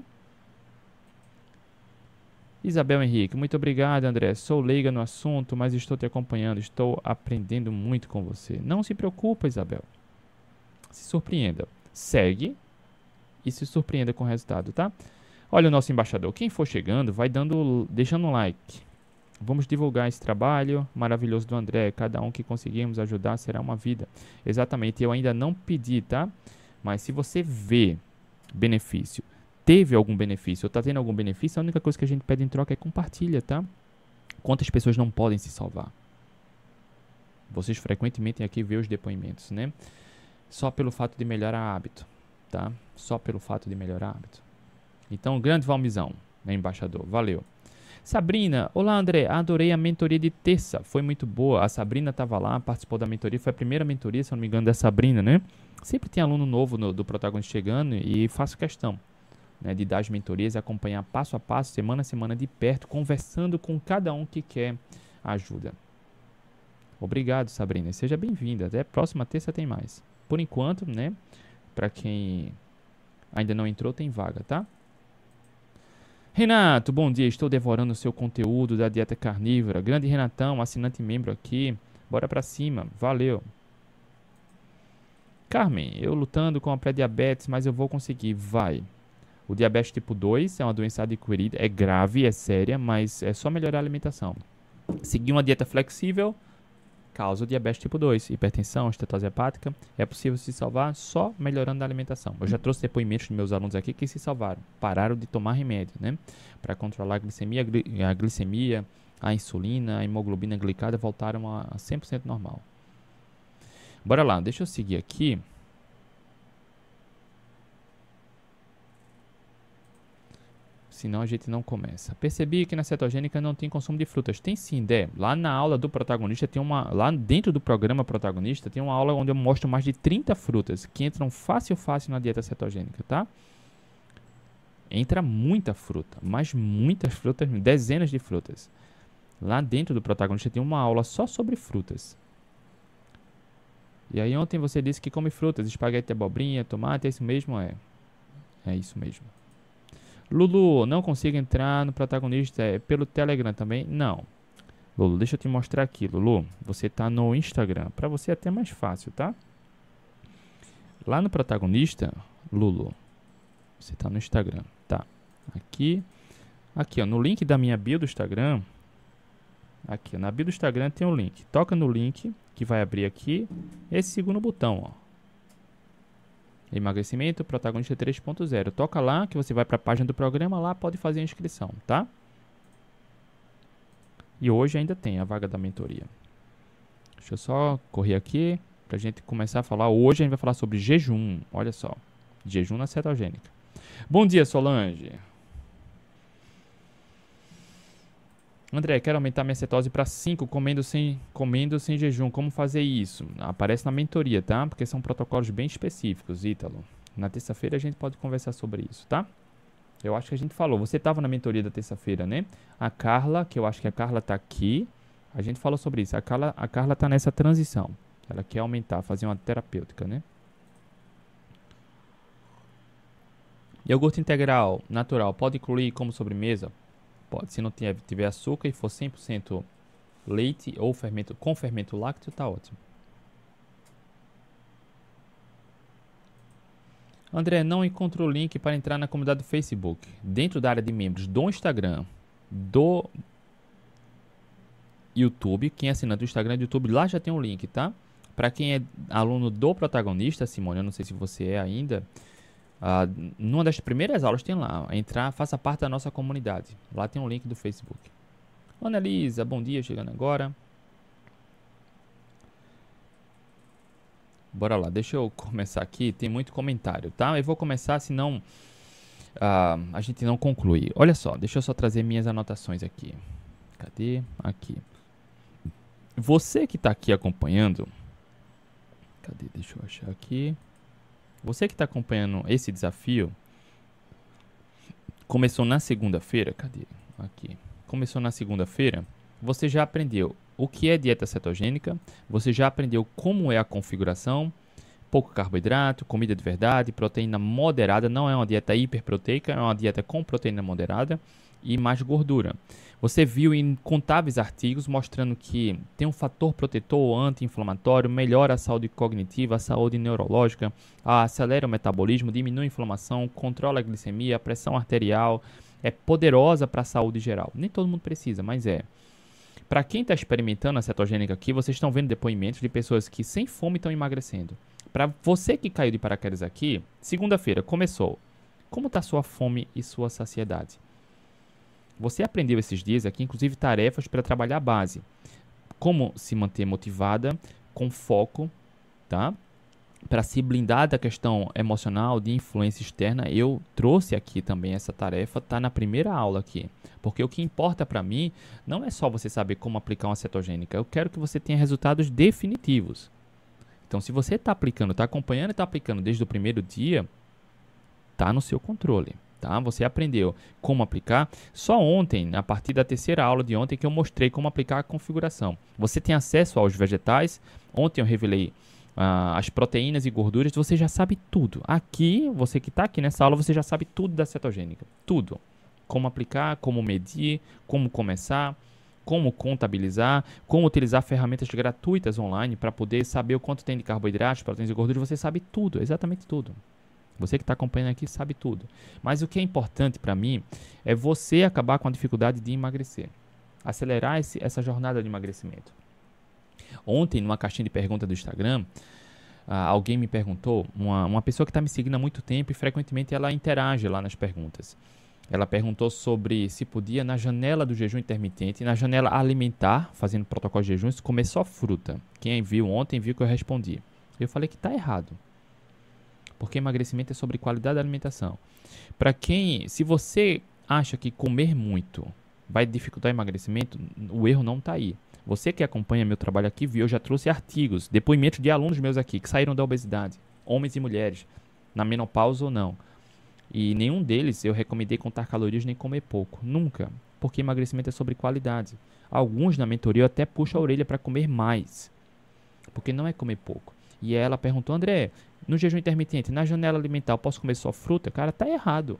Isabel Henrique, muito obrigado, André. Sou leiga no assunto, mas estou te acompanhando. Estou aprendendo muito com você. Não se preocupa, Isabel. Se surpreenda. Segue e se surpreenda com o resultado, tá? Olha o nosso embaixador. Quem for chegando, vai dando, deixando um like. Vamos divulgar esse trabalho maravilhoso do André. Cada um que conseguirmos ajudar será uma vida. Exatamente. Eu ainda não pedi, tá? Mas se você vê benefício, teve algum benefício ou está tendo algum benefício, a única coisa que a gente pede em troca é compartilha, tá? Quantas pessoas não podem se salvar? Vocês frequentemente aqui vê os depoimentos, né? Só pelo fato de melhorar hábito, tá? Só pelo fato de melhorar hábito. Então, grande Valmizão, né, embaixador? Valeu. Sabrina, olá André, adorei a mentoria de terça, foi muito boa. A Sabrina estava lá, participou da mentoria, foi a primeira mentoria, se eu não me engano, da Sabrina, né? Sempre tem aluno novo no, do protagonista chegando e faço questão né, de dar as mentorias, acompanhar passo a passo, semana a semana de perto, conversando com cada um que quer ajuda. Obrigado, Sabrina. Seja bem-vinda. Até a próxima terça tem mais. Por enquanto, né, para quem ainda não entrou, tem vaga, tá? Renato, bom dia. Estou devorando o seu conteúdo da dieta carnívora. Grande Renatão, assinante membro aqui. Bora pra cima. Valeu. Carmen, eu lutando com a pré-diabetes, mas eu vou conseguir. Vai. O diabetes tipo dois é uma doença adquirida, é grave, é séria, mas é só melhorar a alimentação. Seguir uma dieta flexível causa o diabetes tipo dois, hipertensão, estetose hepática. É possível se salvar só melhorando a alimentação. Eu já trouxe depoimentos dos meus alunos aqui que se salvaram, pararam de tomar remédio, né? Para controlar a glicemia, a glicemia, a insulina, a hemoglobina glicada voltaram a cem por cento normal. Bora lá, deixa eu seguir aqui. Senão a gente não começa. Percebi que na cetogênica não tem consumo de frutas. Tem sim, Dé. Lá na aula do protagonista tem uma... Lá dentro do programa protagonista tem uma aula onde eu mostro mais de trinta frutas que entram fácil, fácil na dieta cetogênica, tá? Entra muita fruta, mas muitas frutas, dezenas de frutas. Lá dentro do protagonista tem uma aula só sobre frutas. E aí ontem você disse que come frutas, espaguete, abobrinha, tomate, é isso mesmo? É. É isso mesmo. Lulu, não consigo entrar no protagonista, é pelo Telegram também? Não. Lulu, deixa eu te mostrar aqui, Lulu. Você tá no Instagram, para você é até mais fácil, tá? Lá no protagonista, Lulu, você tá no Instagram, tá? Aqui, aqui ó, no link da minha bio do Instagram, aqui ó, na bio do Instagram tem um link. Toca no link que vai abrir aqui esse segundo botão, ó. Emagrecimento, protagonista três ponto zero. Toca lá que você vai para a página do programa, lá pode fazer a inscrição, tá? E hoje ainda tem a vaga da mentoria. Deixa eu só correr aqui para a gente começar a falar. Hoje a gente vai falar sobre jejum, olha só. Jejum na cetogênica. Bom dia, Solange. André, quero aumentar minha cetose para cinco, comendo sem, comendo sem jejum. Como fazer isso? Aparece na mentoria, tá? Porque são protocolos bem específicos, Ítalo. Na terça-feira a gente pode conversar sobre isso, tá? Eu acho que a gente falou. Você estava na mentoria da terça-feira, né? A Carla, que eu acho que a Carla tá aqui. A gente falou sobre isso. A Carla, a Carla tá nessa transição. Ela quer aumentar, fazer uma terapêutica, né? Iogurte integral, natural, pode incluir como sobremesa? Pode, se não tiver, tiver açúcar e for cem por cento leite ou fermento, com fermento lácteo, tá ótimo. André, não encontro o link para entrar na comunidade do Facebook. Dentro da área de membros do Instagram, do YouTube, quem é assinante do Instagram e do YouTube, lá já tem um link, tá? Para quem é aluno do protagonista, Simone, eu não sei se você é ainda... Uh, numa das primeiras aulas tem lá, entrar, faça parte da nossa comunidade. Lá tem um link do Facebook. Ana Elisa, bom dia, chegando agora. Bora lá, deixa eu começar aqui, tem muito comentário, tá? Eu vou começar, senão uh, a gente não conclui. Olha só, deixa eu só trazer minhas anotações aqui. Cadê? Aqui. Você que está aqui acompanhando... Cadê? Deixa eu achar aqui... Você que está acompanhando esse desafio, começou na segunda-feira, cadê? Aqui. Começou na segunda-feira, você já aprendeu o que é dieta cetogênica, você já aprendeu como é a configuração, pouco carboidrato, comida de verdade, proteína moderada, não é uma dieta hiperproteica, é uma dieta com proteína moderada e mais gordura. Você viu incontáveis artigos mostrando que tem um fator protetor anti-inflamatório, melhora a saúde cognitiva, a saúde neurológica, acelera o metabolismo, diminui a inflamação, controla a glicemia, a pressão arterial, é poderosa para a saúde geral. Nem todo mundo precisa, mas é. Para quem está experimentando a cetogênica aqui, vocês estão vendo depoimentos de pessoas que sem fome estão emagrecendo. Para você que caiu de paraquedas aqui, segunda-feira começou. Como está sua fome e sua saciedade? Você aprendeu esses dias aqui, inclusive, tarefas para trabalhar a base. Como se manter motivada, com foco, tá? Para se blindar da questão emocional, de influência externa, eu trouxe aqui também essa tarefa, tá na primeira aula aqui. Porque o que importa para mim não é só você saber como aplicar uma cetogênica, eu quero que você tenha resultados definitivos. Então, se você está aplicando, está acompanhando e está aplicando desde o primeiro dia, tá no seu controle. tá? Você aprendeu como aplicar. Só ontem, a partir da terceira aula de ontem, que eu mostrei como aplicar a configuração. Você tem acesso aos vegetais. Ontem eu revelei ah, as proteínas e gorduras. Você já sabe tudo. Aqui, você que está aqui nessa aula, você já sabe tudo da cetogênica. Tudo. Como aplicar, como medir, como começar, como contabilizar, como utilizar ferramentas gratuitas online para poder saber o quanto tem de carboidratos, proteínas e gorduras. Você sabe tudo, exatamente tudo. Você que está acompanhando aqui sabe tudo. Mas o que é importante para mim é você acabar com a dificuldade de emagrecer. Acelerar esse, essa jornada de emagrecimento. Ontem, numa caixinha de perguntas do Instagram, ah, alguém me perguntou, uma, uma pessoa que está me seguindo há muito tempo e frequentemente ela interage lá nas perguntas. Ela perguntou sobre se podia, na janela do jejum intermitente, na janela alimentar, fazendo protocolo de jejum, comer só fruta. Quem viu ontem viu que eu respondi. Eu falei que está errado. Porque emagrecimento é sobre qualidade da alimentação. Para quem, se você acha que comer muito vai dificultar o emagrecimento, o erro não está aí. Você que acompanha meu trabalho aqui viu, eu já trouxe artigos, depoimentos de alunos meus aqui que saíram da obesidade, homens e mulheres, na menopausa ou não. E nenhum deles eu recomendei contar calorias nem comer pouco. Nunca. Porque emagrecimento é sobre qualidade. Alguns na mentoria eu até puxo a orelha para comer mais. Porque não é comer pouco. E ela perguntou, André, no jejum intermitente, na janela alimentar, eu posso comer só fruta? Cara, tá errado.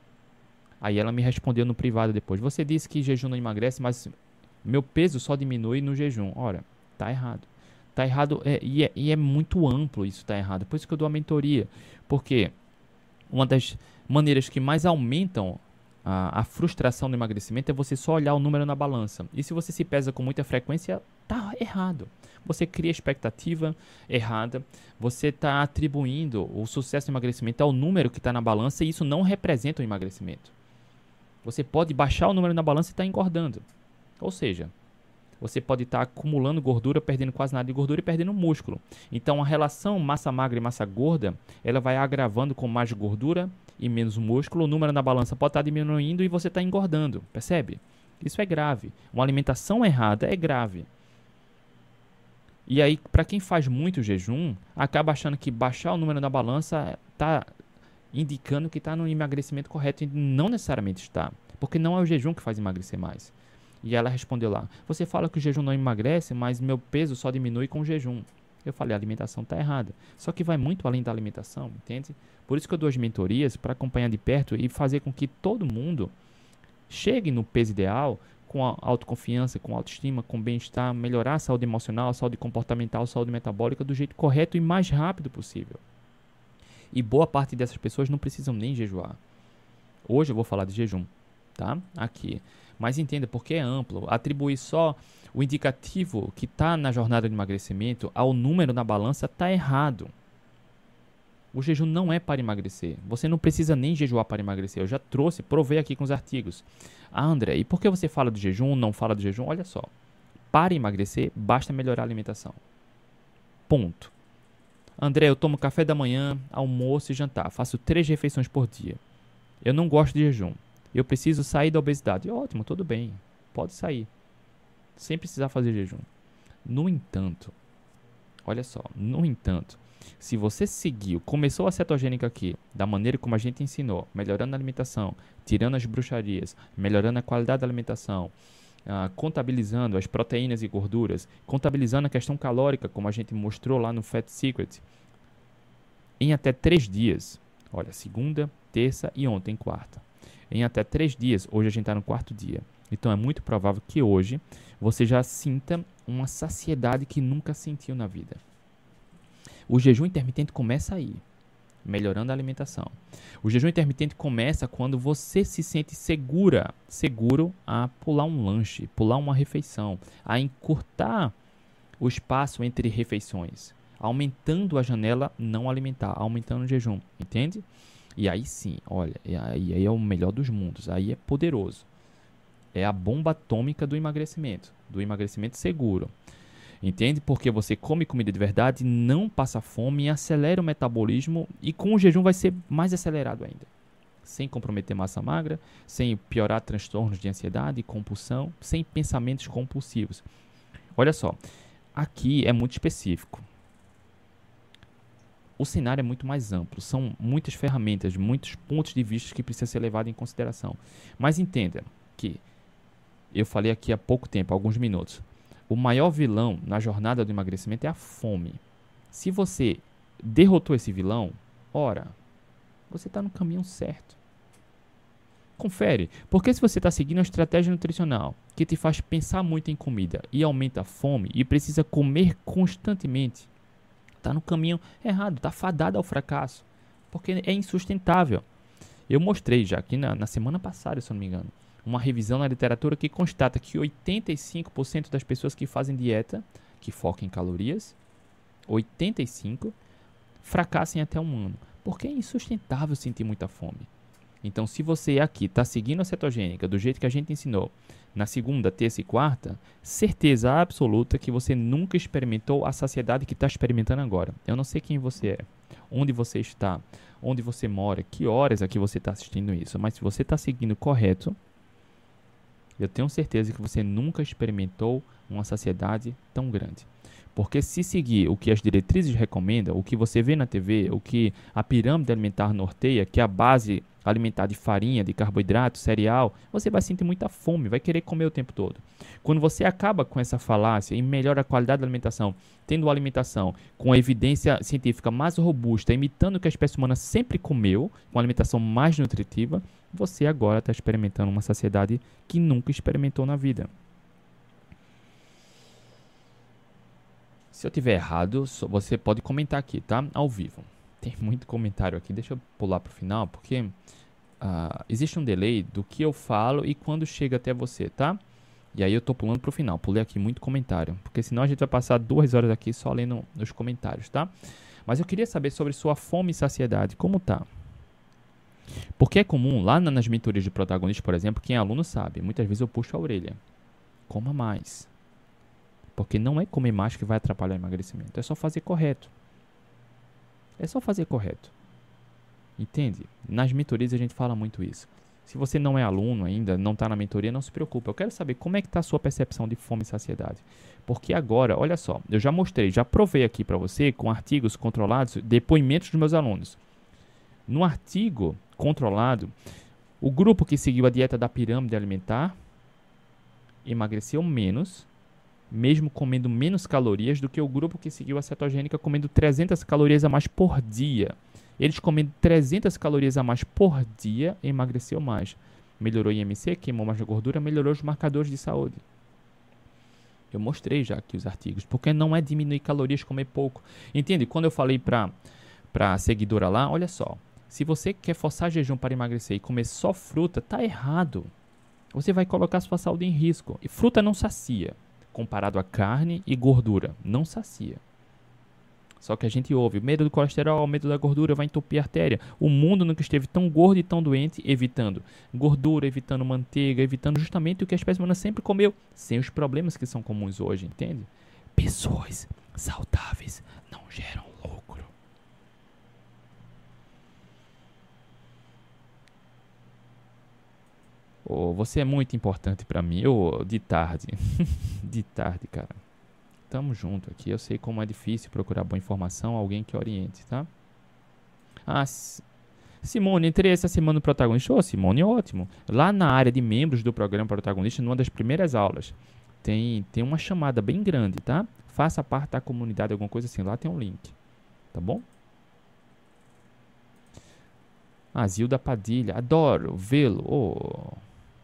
Aí ela me respondeu no privado depois. Você disse que jejum não emagrece, mas meu peso só diminui no jejum. Ora, tá errado. Tá errado é, e, é, e é muito amplo isso, tá errado. Por isso que eu dou a mentoria. Porque uma das maneiras que mais aumentam a, a frustração do emagrecimento é você só olhar o número na balança. E se você se pesa com muita frequência, tá errado. Você cria expectativa errada. Você está atribuindo o sucesso do emagrecimento ao número que está na balança e isso não representa o emagrecimento. Você pode baixar o número na balança e estar tá engordando. Ou seja, você pode estar tá acumulando gordura, perdendo quase nada de gordura e perdendo músculo. Então, a relação massa magra e massa gorda, ela vai agravando com mais gordura e menos músculo. O número na balança pode estar tá diminuindo e você está engordando. Percebe? Isso é grave. Uma alimentação errada é grave. E aí, para quem faz muito jejum, acaba achando que baixar o número na balança está indicando que está no emagrecimento correto. E não necessariamente está. Porque não é o jejum que faz emagrecer mais. E ela respondeu lá, você fala que o jejum não emagrece, mas meu peso só diminui com o jejum. Eu falei, a alimentação está errada. Só que vai muito além da alimentação, entende? Por isso que eu dou as mentorias para acompanhar de perto e fazer com que todo mundo chegue no peso ideal com a autoconfiança, com autoestima, com bem-estar, melhorar a saúde emocional, a saúde comportamental, a saúde metabólica do jeito correto e mais rápido possível. E boa parte dessas pessoas não precisam nem jejuar. Hoje eu vou falar de jejum, tá? Aqui. Mas entenda, porque é amplo. Atribuir só o indicativo que está na jornada de emagrecimento ao número na balança está errado. O jejum não é para emagrecer. Você não precisa nem jejuar para emagrecer. Eu já trouxe, provei aqui com os artigos. Ah, André, e por que você fala do jejum, não fala do jejum? Olha só. Para emagrecer, basta melhorar a alimentação. Ponto. André, eu tomo café da manhã, almoço e jantar. Faço três refeições por dia. Eu não gosto de jejum. Eu preciso sair da obesidade. Ótimo, tudo bem. Pode sair. Sem precisar fazer jejum. No entanto, olha só. No entanto, se você seguiu, começou a cetogênica aqui, da maneira como a gente ensinou, melhorando a alimentação, tirando as bruxarias, melhorando a qualidade da alimentação, uh, contabilizando as proteínas e gorduras, contabilizando a questão calórica, como a gente mostrou lá no Fat Secret, em até três dias. Olha, segunda, terça e ontem, quarta. Em até três dias, hoje a gente está no quarto dia. Então é muito provável que hoje você já sinta uma saciedade que nunca sentiu na vida. O jejum intermitente começa aí, melhorando a alimentação. O jejum intermitente começa quando você se sente segura, seguro a pular um lanche, pular uma refeição, a encurtar o espaço entre refeições, aumentando a janela não alimentar, aumentando o jejum, entende? E aí sim, olha, e aí, aí é o melhor dos mundos, aí é poderoso. É a bomba atômica do emagrecimento, do emagrecimento seguro. Entende? Porque você come comida de verdade, não passa fome e acelera o metabolismo e com o jejum vai ser mais acelerado ainda. Sem comprometer massa magra, sem piorar transtornos de ansiedade e compulsão, sem pensamentos compulsivos. Olha só, aqui é muito específico. o cenário é muito mais amplo. São muitas ferramentas, muitos pontos de vista que precisam ser levados em consideração. Mas entenda que eu falei aqui há pouco tempo, há alguns minutos. O maior vilão na jornada do emagrecimento é a fome. Se você derrotou esse vilão, ora, você está no caminho certo. Confere, porque se você está seguindo uma estratégia nutricional que te faz pensar muito em comida e aumenta a fome e precisa comer constantemente, está no caminho errado, está fadado ao fracasso, porque é insustentável. Eu mostrei já aqui na, na semana passada, se eu não me engano, uma revisão na literatura que constata que oitenta e cinco por cento das pessoas que fazem dieta, que focam em calorias, oitenta e cinco por cento fracassam em até um ano, porque é insustentável sentir muita fome. Então, se você aqui está seguindo a cetogênica do jeito que a gente ensinou, na segunda, terça e quarta, certeza absoluta que você nunca experimentou a saciedade que está experimentando agora. Eu não sei quem você é, onde você está, onde você mora, que horas aqui você está assistindo isso, mas se você está seguindo correto, eu tenho certeza que você nunca experimentou uma saciedade tão grande. Porque se seguir o que as diretrizes recomendam, o que você vê na T V, o que a pirâmide alimentar norteia, que é a base alimentar de farinha, de carboidrato, cereal, você vai sentir muita fome, vai querer comer o tempo todo. Quando você acaba com essa falácia e melhora a qualidade da alimentação, tendo uma alimentação com a evidência científica mais robusta, imitando o que a espécie humana sempre comeu, com uma alimentação mais nutritiva, você agora está experimentando uma saciedade que nunca experimentou na vida. Se eu tiver errado, você pode comentar aqui, tá? Ao vivo. Tem muito comentário aqui. Deixa eu pular para o final, porque uh, existe um delay do que eu falo e quando chega até você, tá? E aí eu tô pulando para o final. Pulei aqui muito comentário, porque senão a gente vai passar duas horas aqui só lendo os comentários, tá? Mas eu queria saber sobre sua fome e saciedade. Como tá? Porque é comum, lá nas mentorias de protagonistas, por exemplo, quem é aluno sabe. Muitas vezes eu puxo a orelha. Coma mais. Porque não é comer mais que vai atrapalhar o emagrecimento. É só fazer correto. É só fazer correto. Entende? Nas mentorias a gente fala muito isso. Se você não é aluno ainda, não está na mentoria, não se preocupe. Eu quero saber como é que está a sua percepção de fome e saciedade. Porque agora, olha só, eu já mostrei, já provei aqui para você, com artigos controlados, depoimentos dos meus alunos. No artigo controlado, o grupo que seguiu a dieta da pirâmide alimentar emagreceu menos, mesmo comendo menos calorias do que o grupo que seguiu a cetogênica comendo trezentas calorias a mais por dia. Eles comendo trezentas calorias a mais por dia, emagreceu mais. Melhorou o I M C, queimou mais gordura, melhorou os marcadores de saúde. Eu mostrei já aqui os artigos, porque não é diminuir calorias, comer pouco. Entende? Quando eu falei para a seguidora lá, olha só, se você quer forçar jejum para emagrecer e comer só fruta, tá errado. Você vai colocar sua saúde em risco. E fruta não sacia. Comparado a carne e gordura, não sacia. Só que a gente ouve, medo do colesterol, medo da gordura, vai entupir a artéria. O mundo nunca esteve tão gordo e tão doente, evitando gordura, evitando manteiga, evitando justamente o que a espécie humana sempre comeu, sem os problemas que são comuns hoje, entende? Pessoas saudáveis não geram lucro. Oh, você é muito importante pra mim. Oh, de tarde. De tarde, cara. Tamo junto aqui. Eu sei como é difícil procurar boa informação, alguém que oriente, tá? Ah, Simone, entrei essa semana no Protagonista. Oh, Simone, ótimo. Lá na área de membros do programa Protagonista, numa das primeiras aulas, tem, tem uma chamada bem grande, tá? Faça parte da comunidade, alguma coisa assim. Lá tem um link. Tá bom? Ah, Zilda Padilha. Adoro vê-lo. Oh...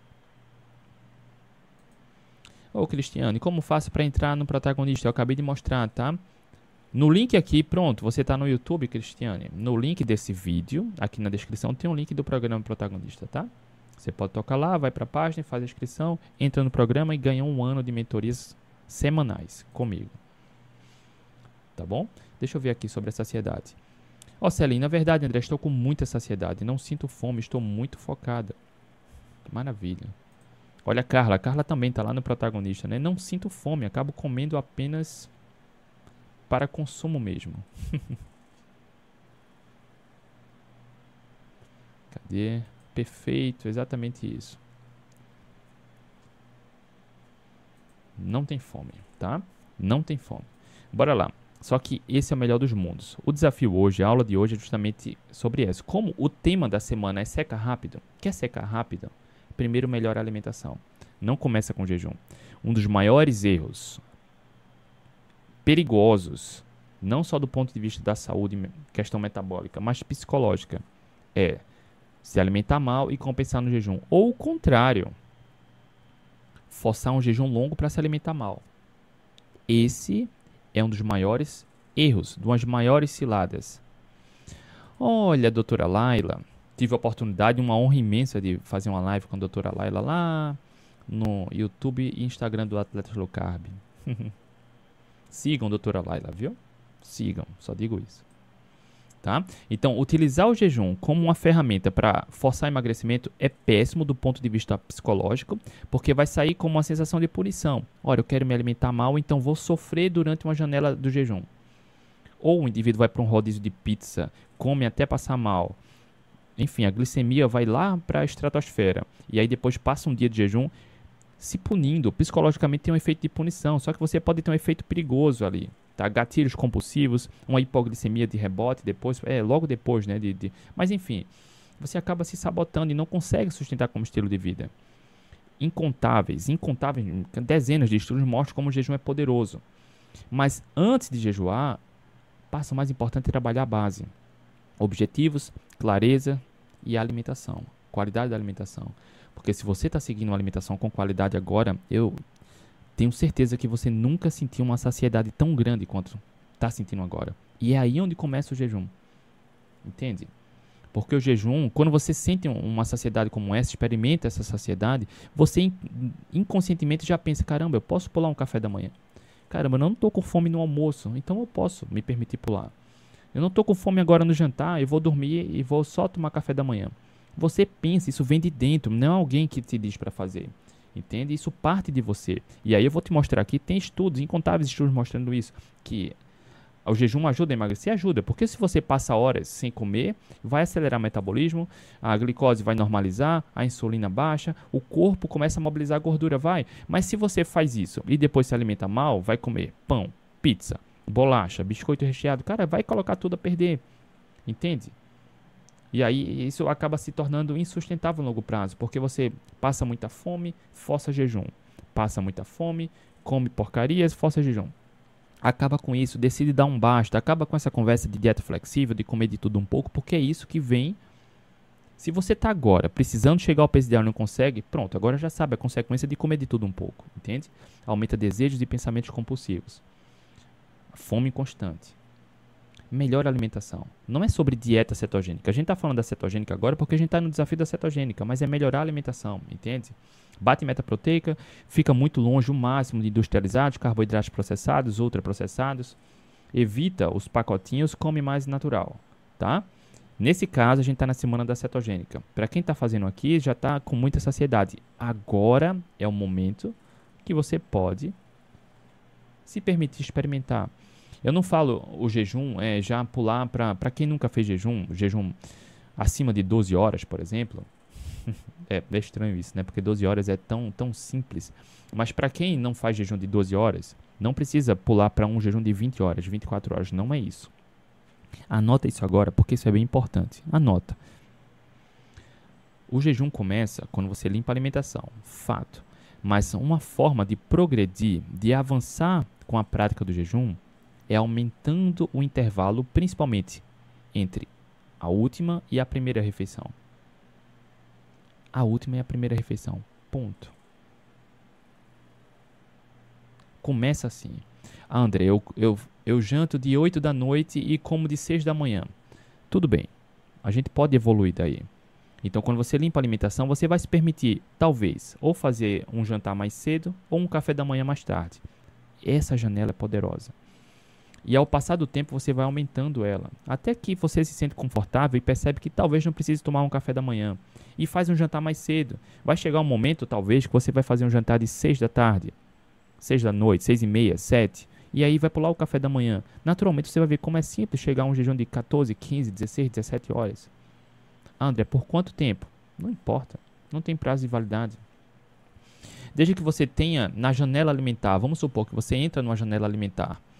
Ô, Cristiane, como faço para entrar no Protagonista? Eu acabei de mostrar, tá? No link aqui, pronto, você está no YouTube, Cristiane. No link desse vídeo, aqui na descrição, tem um link do programa Protagonista, tá? Você pode tocar lá, vai para a página, faz a inscrição, entra no programa e ganha um ano de mentorias semanais comigo. Tá bom? Deixa eu ver aqui sobre a saciedade. Ó, Celine, na verdade, André, estou com muita saciedade. Não sinto fome, estou muito focada. Que maravilha. Olha a Carla, a Carla também está lá no Protagonista, né? Não sinto fome, acabo comendo apenas para consumo mesmo. Cadê? Perfeito, exatamente isso. Não tem fome, tá? Não tem fome. Bora lá. Só que esse é o melhor dos mundos. O desafio hoje, a aula de hoje é justamente sobre isso. Como o tema da semana é seca rápido, quer secar rápido? Primeiro, melhora a alimentação. Não começa com jejum. Um dos maiores erros perigosos, não só do ponto de vista da saúde, questão metabólica, mas psicológica, é se alimentar mal e compensar no jejum. Ou o contrário, forçar um jejum longo para se alimentar mal. Esse é um dos maiores erros, de umas maiores ciladas. Olha, doutora Laila, tive a oportunidade, uma honra imensa de fazer uma live com a doutora Laila lá no YouTube e Instagram do Atletas Low Carb. Sigam a doutora Laila, viu? Sigam, só digo isso. Tá? Então, utilizar o jejum como uma ferramenta para forçar emagrecimento é péssimo do ponto de vista psicológico, porque vai sair como uma sensação de punição. Olha, eu quero me alimentar mal, então vou sofrer durante uma janela do jejum. Ou o indivíduo vai para um rodízio de pizza, come até passar mal. Enfim, a glicemia vai lá para a estratosfera. E aí depois passa um dia de jejum se punindo. Psicologicamente tem um efeito de punição, só que você pode ter um efeito perigoso ali. Tá? Gatilhos compulsivos, uma hipoglicemia de rebote depois, é, logo depois, né? De, de... Mas enfim, você acaba se sabotando e não consegue sustentar como estilo de vida. Incontáveis, incontáveis, dezenas de estudos mostram como o jejum é poderoso. Mas antes de jejuar, passa o mais importante é trabalhar a base. Objetivos, clareza e alimentação. Qualidade da alimentação. Porque se você está seguindo uma alimentação com qualidade agora, eu tenho certeza que você nunca sentiu uma saciedade tão grande quanto está sentindo agora. E é aí onde começa o jejum. Entende? Porque o jejum, quando você sente uma saciedade como essa, experimenta essa saciedade, você inconscientemente já pensa, caramba, eu posso pular um café da manhã. Caramba, eu não estou com fome no almoço, então eu posso me permitir pular. Eu não estou com fome agora no jantar, eu vou dormir e vou só tomar café da manhã. Você pensa, isso vem de dentro, não é alguém que te diz para fazer. Entende? Isso parte de você. E aí eu vou te mostrar aqui, tem estudos, incontáveis estudos mostrando isso, que o jejum ajuda a emagrecer? Ajuda, porque se você passa horas sem comer, vai acelerar o metabolismo, a glicose vai normalizar, a insulina baixa, o corpo começa a mobilizar a gordura, vai. Mas se você faz isso e depois se alimenta mal, vai comer pão, pizza, bolacha, biscoito recheado, cara, vai colocar tudo a perder. Entende? E aí isso acaba se tornando insustentável no longo prazo, porque você passa muita fome, força jejum. Passa muita fome, come porcarias, força jejum. Acaba com isso, decide dar um basta, acaba com essa conversa de dieta flexível, de comer de tudo um pouco, porque é isso que vem. Se você está agora precisando chegar ao peso ideal e não consegue, pronto, agora já sabe a consequência de comer de tudo um pouco, entende? Aumenta desejos e pensamentos compulsivos. Fome constante. Melhor alimentação. Não é sobre dieta cetogênica. A gente está falando da cetogênica agora porque a gente está no desafio da cetogênica, mas é melhorar a alimentação, entende? Bate meta proteica, fica muito longe o máximo de industrializados, carboidratos processados, ultraprocessados. Evita os pacotinhos, come mais natural, tá? Nesse caso, a gente está na semana da cetogênica. Para quem está fazendo aqui, já está com muita saciedade. Agora é o momento que você pode se permitir experimentar. Eu não falo o jejum, é já pular para quem nunca fez jejum, jejum acima de doze horas, por exemplo. é, é estranho isso, né? Porque doze horas é tão, tão simples. Mas para quem não faz jejum de doze horas, não precisa pular para um jejum de vinte horas, vinte e quatro horas. Não é isso. Anota isso agora, porque isso é bem importante. Anota. O jejum começa quando você limpa a alimentação. Fato. Mas uma forma de progredir, de avançar com a prática do jejum, é aumentando o intervalo, principalmente entre a última e a primeira refeição. A última e a primeira refeição. Ponto. Começa assim. Ah, André, eu, eu, eu janto de oito da noite e como de seis da manhã. Tudo bem. A gente pode evoluir daí. Então, quando você limpa a alimentação, você vai se permitir, talvez, ou fazer um jantar mais cedo ou um café da manhã mais tarde. Essa janela é poderosa. E ao passar do tempo, você vai aumentando ela. Até que você se sente confortável e percebe que talvez não precise tomar um café da manhã. E faz um jantar mais cedo. Vai chegar um momento, talvez, que você vai fazer um jantar de seis da tarde, seis da noite, seis e meia, sete. E aí vai pular o café da manhã. Naturalmente, você vai ver como é simples chegar a um jejum de quatorze, quinze, dezesseis, dezessete horas. André, por quanto tempo? Não importa. Não tem prazo de validade. Desde que você tenha na janela alimentar, vamos supor que você entra numa janela alimentar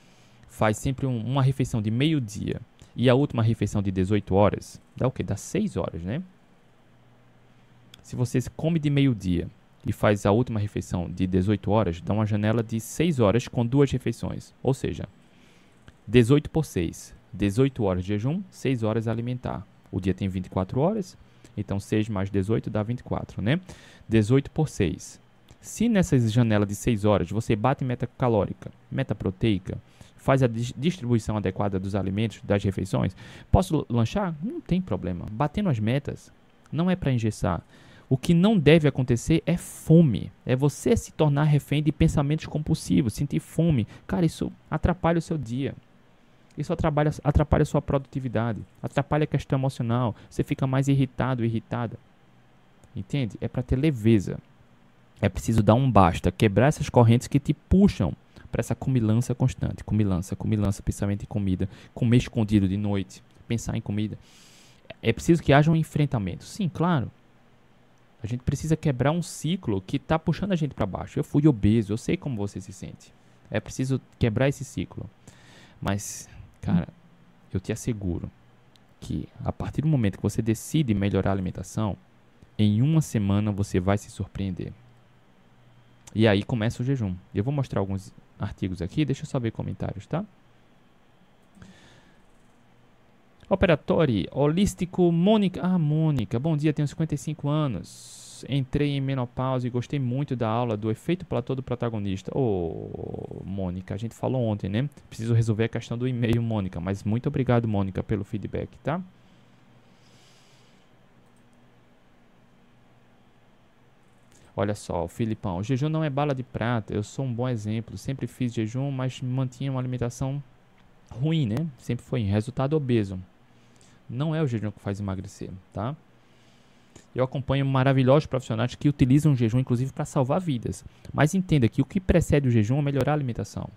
faz sempre um, uma refeição de meio-dia e a última refeição de dezoito horas, dá o quê? Dá seis horas, né? Se você come de meio-dia e faz a última refeição de dezoito horas, dá uma janela de seis horas com duas refeições. Ou seja, dezoito por seis. dezoito horas de jejum, seis horas alimentar. O dia tem vinte e quatro horas, então seis mais dezoito dá vinte e quatro, né? dezoito por seis. Se nessa janela de seis horas você bate meta calórica, meta proteica, faz a distribuição adequada dos alimentos, das refeições, posso lanchar? Não tem problema. Batendo as metas, não é para engessar. O que não deve acontecer é fome. É você se tornar refém de pensamentos compulsivos, sentir fome. Cara, isso atrapalha o seu dia. Isso atrapalha, atrapalha a sua produtividade. Atrapalha a questão emocional. Você fica mais irritado, irritada. Entende? É para ter leveza. É preciso dar um basta. Quebrar essas correntes que te puxam para essa comilança constante. Comilança, comilança, pensamento em comida. Comer escondido de noite. Pensar em comida. É preciso que haja um enfrentamento. Sim, claro. A gente precisa quebrar um ciclo que está puxando a gente para baixo. Eu fui obeso, eu sei como você se sente. É preciso quebrar esse ciclo. Mas, cara, eu te asseguro que a partir do momento que você decide melhorar a alimentação, em uma semana você vai se surpreender. E aí começa o jejum. Eu vou mostrar alguns artigos aqui, deixa eu só ver comentários, tá? Operatório holístico Mônica. Ah, Mônica, bom dia, tenho cinquenta e cinco anos. Entrei em menopausa e gostei muito da aula do efeito platô do protagonista. Ô, oh, Mônica, a gente falou ontem, né? Preciso resolver a questão do e-mail, Mônica. Mas muito obrigado, Mônica, pelo feedback, tá? Olha só, o Filipão. O jejum não é bala de prata. Eu sou um bom exemplo. Sempre fiz jejum, mas mantinha uma alimentação ruim, né? Sempre foi em resultado obeso. Não é o jejum que faz emagrecer, tá? Eu acompanho maravilhosos profissionais que utilizam o jejum, inclusive, para salvar vidas. Mas entenda que o que precede o jejum é melhorar a alimentação.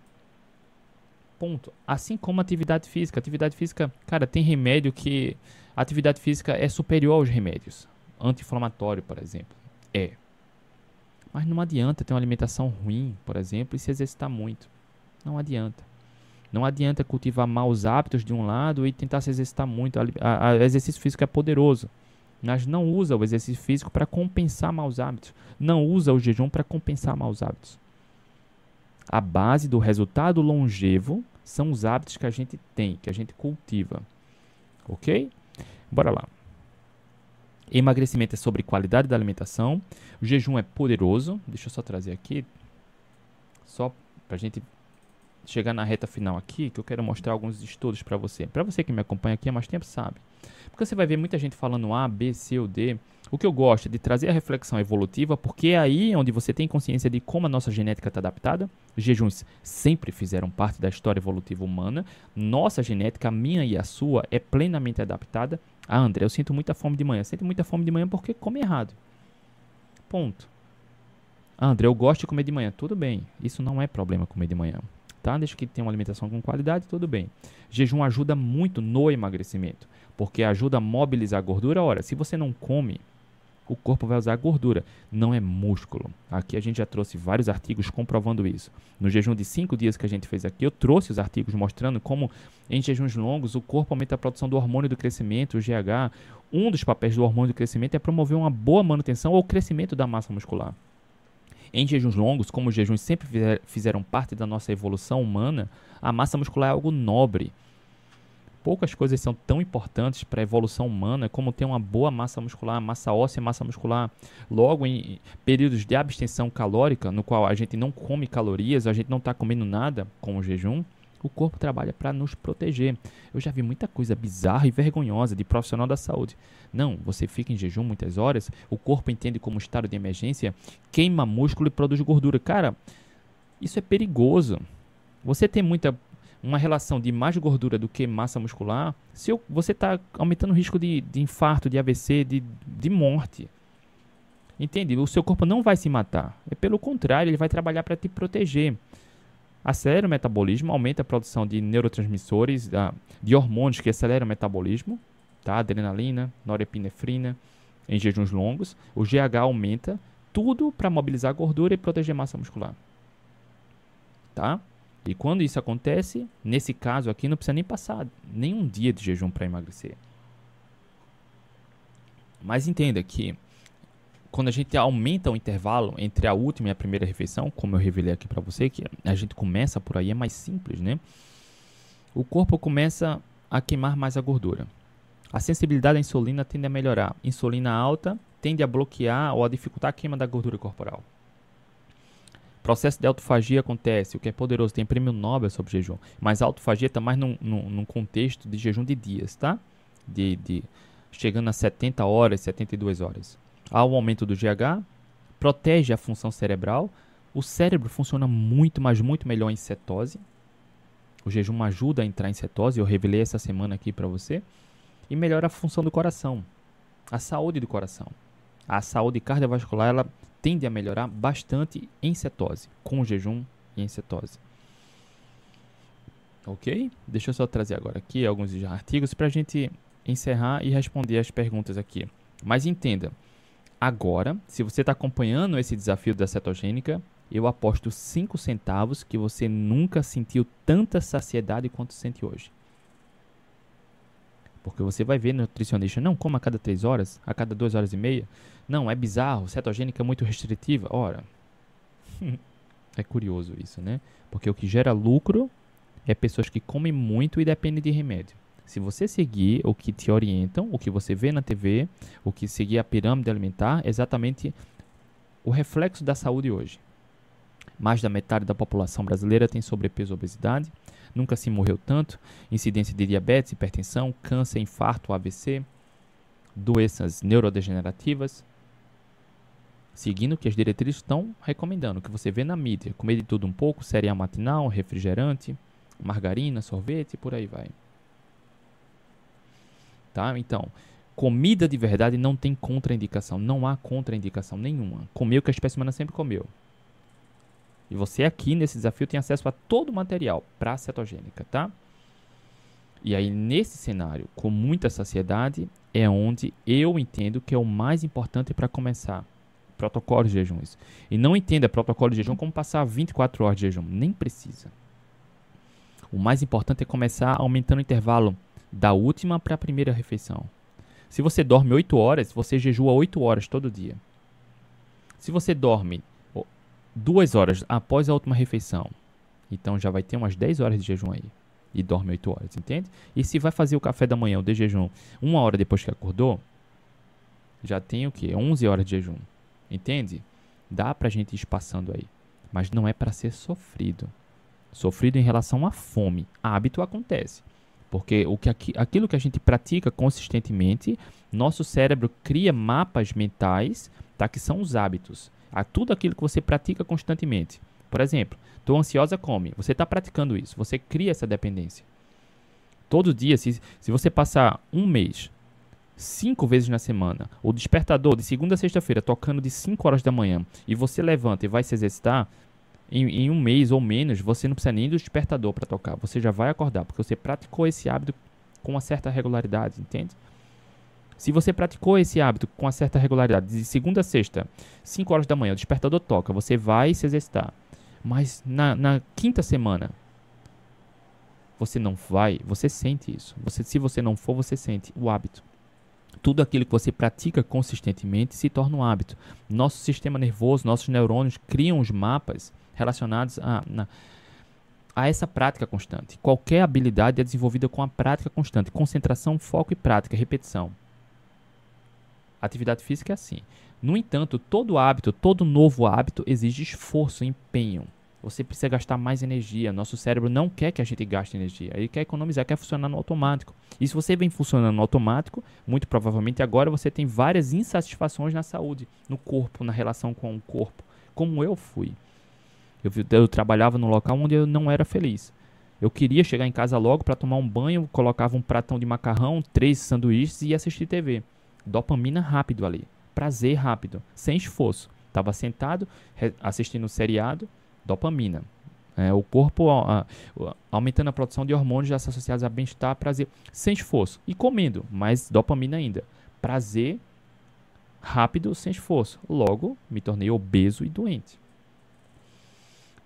Ponto. Assim como a atividade física. A atividade física, cara, tem remédio que... A atividade física é superior aos remédios. Anti-inflamatório, por exemplo. É. Mas não adianta ter uma alimentação ruim, por exemplo, e se exercitar muito. Não adianta. Não adianta cultivar maus hábitos de um lado e tentar se exercitar muito. O exercício físico é poderoso, mas não usa o exercício físico para compensar maus hábitos. Não usa o jejum para compensar maus hábitos. A base do resultado longevo são os hábitos que a gente tem, que a gente cultiva. Ok? Bora lá. Emagrecimento é sobre qualidade da alimentação. O jejum é poderoso. Deixa eu só trazer aqui, só para a gente chegar na reta final aqui, que eu quero mostrar alguns estudos para você. Para você que me acompanha aqui há mais tempo, sabe. Porque você vai ver muita gente falando A, B, C ou D. O que eu gosto é de trazer a reflexão evolutiva, porque é aí onde você tem consciência de como a nossa genética está adaptada. Os jejuns sempre fizeram parte da história evolutiva humana. Nossa genética, a minha e a sua, é plenamente adaptada. Ah, André, eu sinto muita fome de manhã. Sinto muita fome de manhã porque come errado. Ponto. Ah, André, eu gosto de comer de manhã. Tudo bem. Isso não é problema comer de manhã. Tá? Desde que tenha uma alimentação com qualidade, tudo bem. Jejum ajuda muito no emagrecimento, porque ajuda a mobilizar a gordura. Ora, se você não come, o corpo vai usar a gordura, não é músculo. Aqui a gente já trouxe vários artigos comprovando isso. No jejum de cinco dias que a gente fez aqui, eu trouxe os artigos mostrando como em jejuns longos o corpo aumenta a produção do hormônio do crescimento, o G H. Um dos papéis do hormônio do crescimento é promover uma boa manutenção ou crescimento da massa muscular. Em jejuns longos, como os jejuns sempre fizeram parte da nossa evolução humana, a massa muscular é algo nobre. Poucas coisas são tão importantes para a evolução humana como ter uma boa massa muscular, massa óssea, massa muscular. Logo, em períodos de abstenção calórica, no qual a gente não come calorias, a gente não está comendo nada com o jejum, o corpo trabalha para nos proteger. Eu já vi muita coisa bizarra e vergonhosa de profissional da saúde. Não, você fica em jejum muitas horas, o corpo entende como estado de emergência, queima músculo e produz gordura. Cara, isso é perigoso. Você tem muita, uma relação de mais gordura do que massa muscular, se eu, você está aumentando o risco de, de infarto, de A V C, de, de morte. Entende? O seu corpo não vai se matar. É pelo contrário, ele vai trabalhar para te proteger. Acelera o metabolismo, aumenta a produção de neurotransmissores, de hormônios que aceleram o metabolismo, tá? Adrenalina, norepinefrina, em jejuns longos. O G H aumenta, tudo para mobilizar a gordura e proteger a massa muscular. Tá? E quando isso acontece, nesse caso aqui, não precisa nem passar nenhum dia de jejum para emagrecer. Mas entenda que quando a gente aumenta o intervalo entre a última e a primeira refeição, como eu revelei aqui para você, que a gente começa por aí, é mais simples, né? O corpo começa a queimar mais a gordura. A sensibilidade à insulina tende a melhorar. Insulina alta tende a bloquear ou a dificultar a queima da gordura corporal. O processo de autofagia acontece, o que é poderoso, tem prêmio Nobel sobre jejum, mas a autofagia está mais num, num, num contexto de jejum de dias, tá? De, de, chegando a setenta horas, setenta e duas horas. Há o aumento do G H, protege a função cerebral, o cérebro funciona muito, mas muito melhor em cetose. O jejum ajuda a entrar em cetose, eu revelei essa semana aqui para você, e melhora a função do coração, a saúde do coração. A saúde cardiovascular, ela tende a melhorar bastante em cetose, com o jejum e em cetose. Ok? Deixa eu só trazer agora aqui alguns artigos para a gente encerrar e responder as perguntas aqui. Mas entenda, agora, se você está acompanhando esse desafio da cetogênica, eu aposto cinco centavos que você nunca sentiu tanta saciedade quanto sente hoje. Porque você vai ver no nutricionista, não, coma a cada três horas, a cada duas horas e meia. Não, é bizarro, cetogênica é muito restritiva. Ora, é curioso isso, né? Porque o que gera lucro é pessoas que comem muito e dependem de remédio. Se você seguir o que te orientam, o que você vê na T V, o que seguir a pirâmide alimentar, é exatamente o reflexo da saúde hoje. Mais da metade da população brasileira tem sobrepeso ou obesidade. Nunca se morreu tanto. Incidência de diabetes, hipertensão, câncer, infarto, A V C, doenças neurodegenerativas. Seguindo o que as diretrizes estão recomendando, o que você vê na mídia. Comer de tudo um pouco, cereal matinal, refrigerante, margarina, sorvete, por aí vai. Tá? Então, comida de verdade não tem contraindicação. Não há contraindicação nenhuma. Comer o que a espécie humana sempre comeu. E você aqui nesse desafio tem acesso a todo o material para a cetogênica, tá? E aí nesse cenário, com muita saciedade, é onde eu entendo que é o mais importante para começar. Protocolo de jejuns. E não entenda protocolo de jejum como passar vinte e quatro horas de jejum. Nem precisa. O mais importante é começar aumentando o intervalo da última para a primeira refeição. Se você dorme oito horas, você jejua oito horas todo dia. Se você dorme duas horas após a última refeição, então já vai ter umas dez horas de jejum aí. E dorme oito horas, entende? E se vai fazer o café da manhã, o de jejum, uma hora depois que acordou, já tem o quê? onze horas de jejum. Entende? Dá pra gente ir espaçando aí. Mas não é para ser sofrido. Sofrido em relação à fome. Hábito acontece. Porque o que aqui, aquilo que a gente pratica consistentemente, nosso cérebro cria mapas mentais, tá? Que são os hábitos. A tudo aquilo que você pratica constantemente. Por exemplo, estou ansiosa, come. Você está praticando isso. Você cria essa dependência. Todo dia, se, se você passar um mês, cinco vezes na semana, o despertador de segunda a sexta-feira tocando de cinco horas da manhã, e você levanta e vai se exercitar, em, em um mês ou menos, você não precisa nem do despertador para tocar. Você já vai acordar, porque você praticou esse hábito com uma certa regularidade, entende? Se você praticou esse hábito com uma certa regularidade, de segunda a sexta, cinco horas da manhã, o despertador toca, você vai se exercitar. Mas na, na quinta semana, você não vai, você sente isso. Você, se você não for, você sente o hábito. Tudo aquilo que você pratica consistentemente se torna um hábito. Nosso sistema nervoso, nossos neurônios criam os mapas relacionados a, na, a essa prática constante. Qualquer habilidade é desenvolvida com a prática constante. Concentração, foco e prática, repetição. Atividade física é assim. No entanto, todo hábito, todo novo hábito exige esforço, empenho. Você precisa gastar mais energia. Nosso cérebro não quer que a gente gaste energia. Ele quer economizar, quer funcionar no automático. E se você vem funcionando no automático, muito provavelmente agora você tem várias insatisfações na saúde, no corpo, na relação com o corpo. Como eu fui. Eu, eu trabalhava num local onde eu não era feliz. Eu queria chegar em casa logo para tomar um banho, colocava um pratão de macarrão, três sanduíches e ia assistir T V. Dopamina rápido ali. Prazer rápido. Sem esforço. Estava sentado, assistindo um seriado, dopamina. É, o corpo a, a, aumentando a produção de hormônios associados a bem-estar, prazer, sem esforço. E comendo, mas dopamina ainda. Prazer rápido, sem esforço. Logo, me tornei obeso e doente.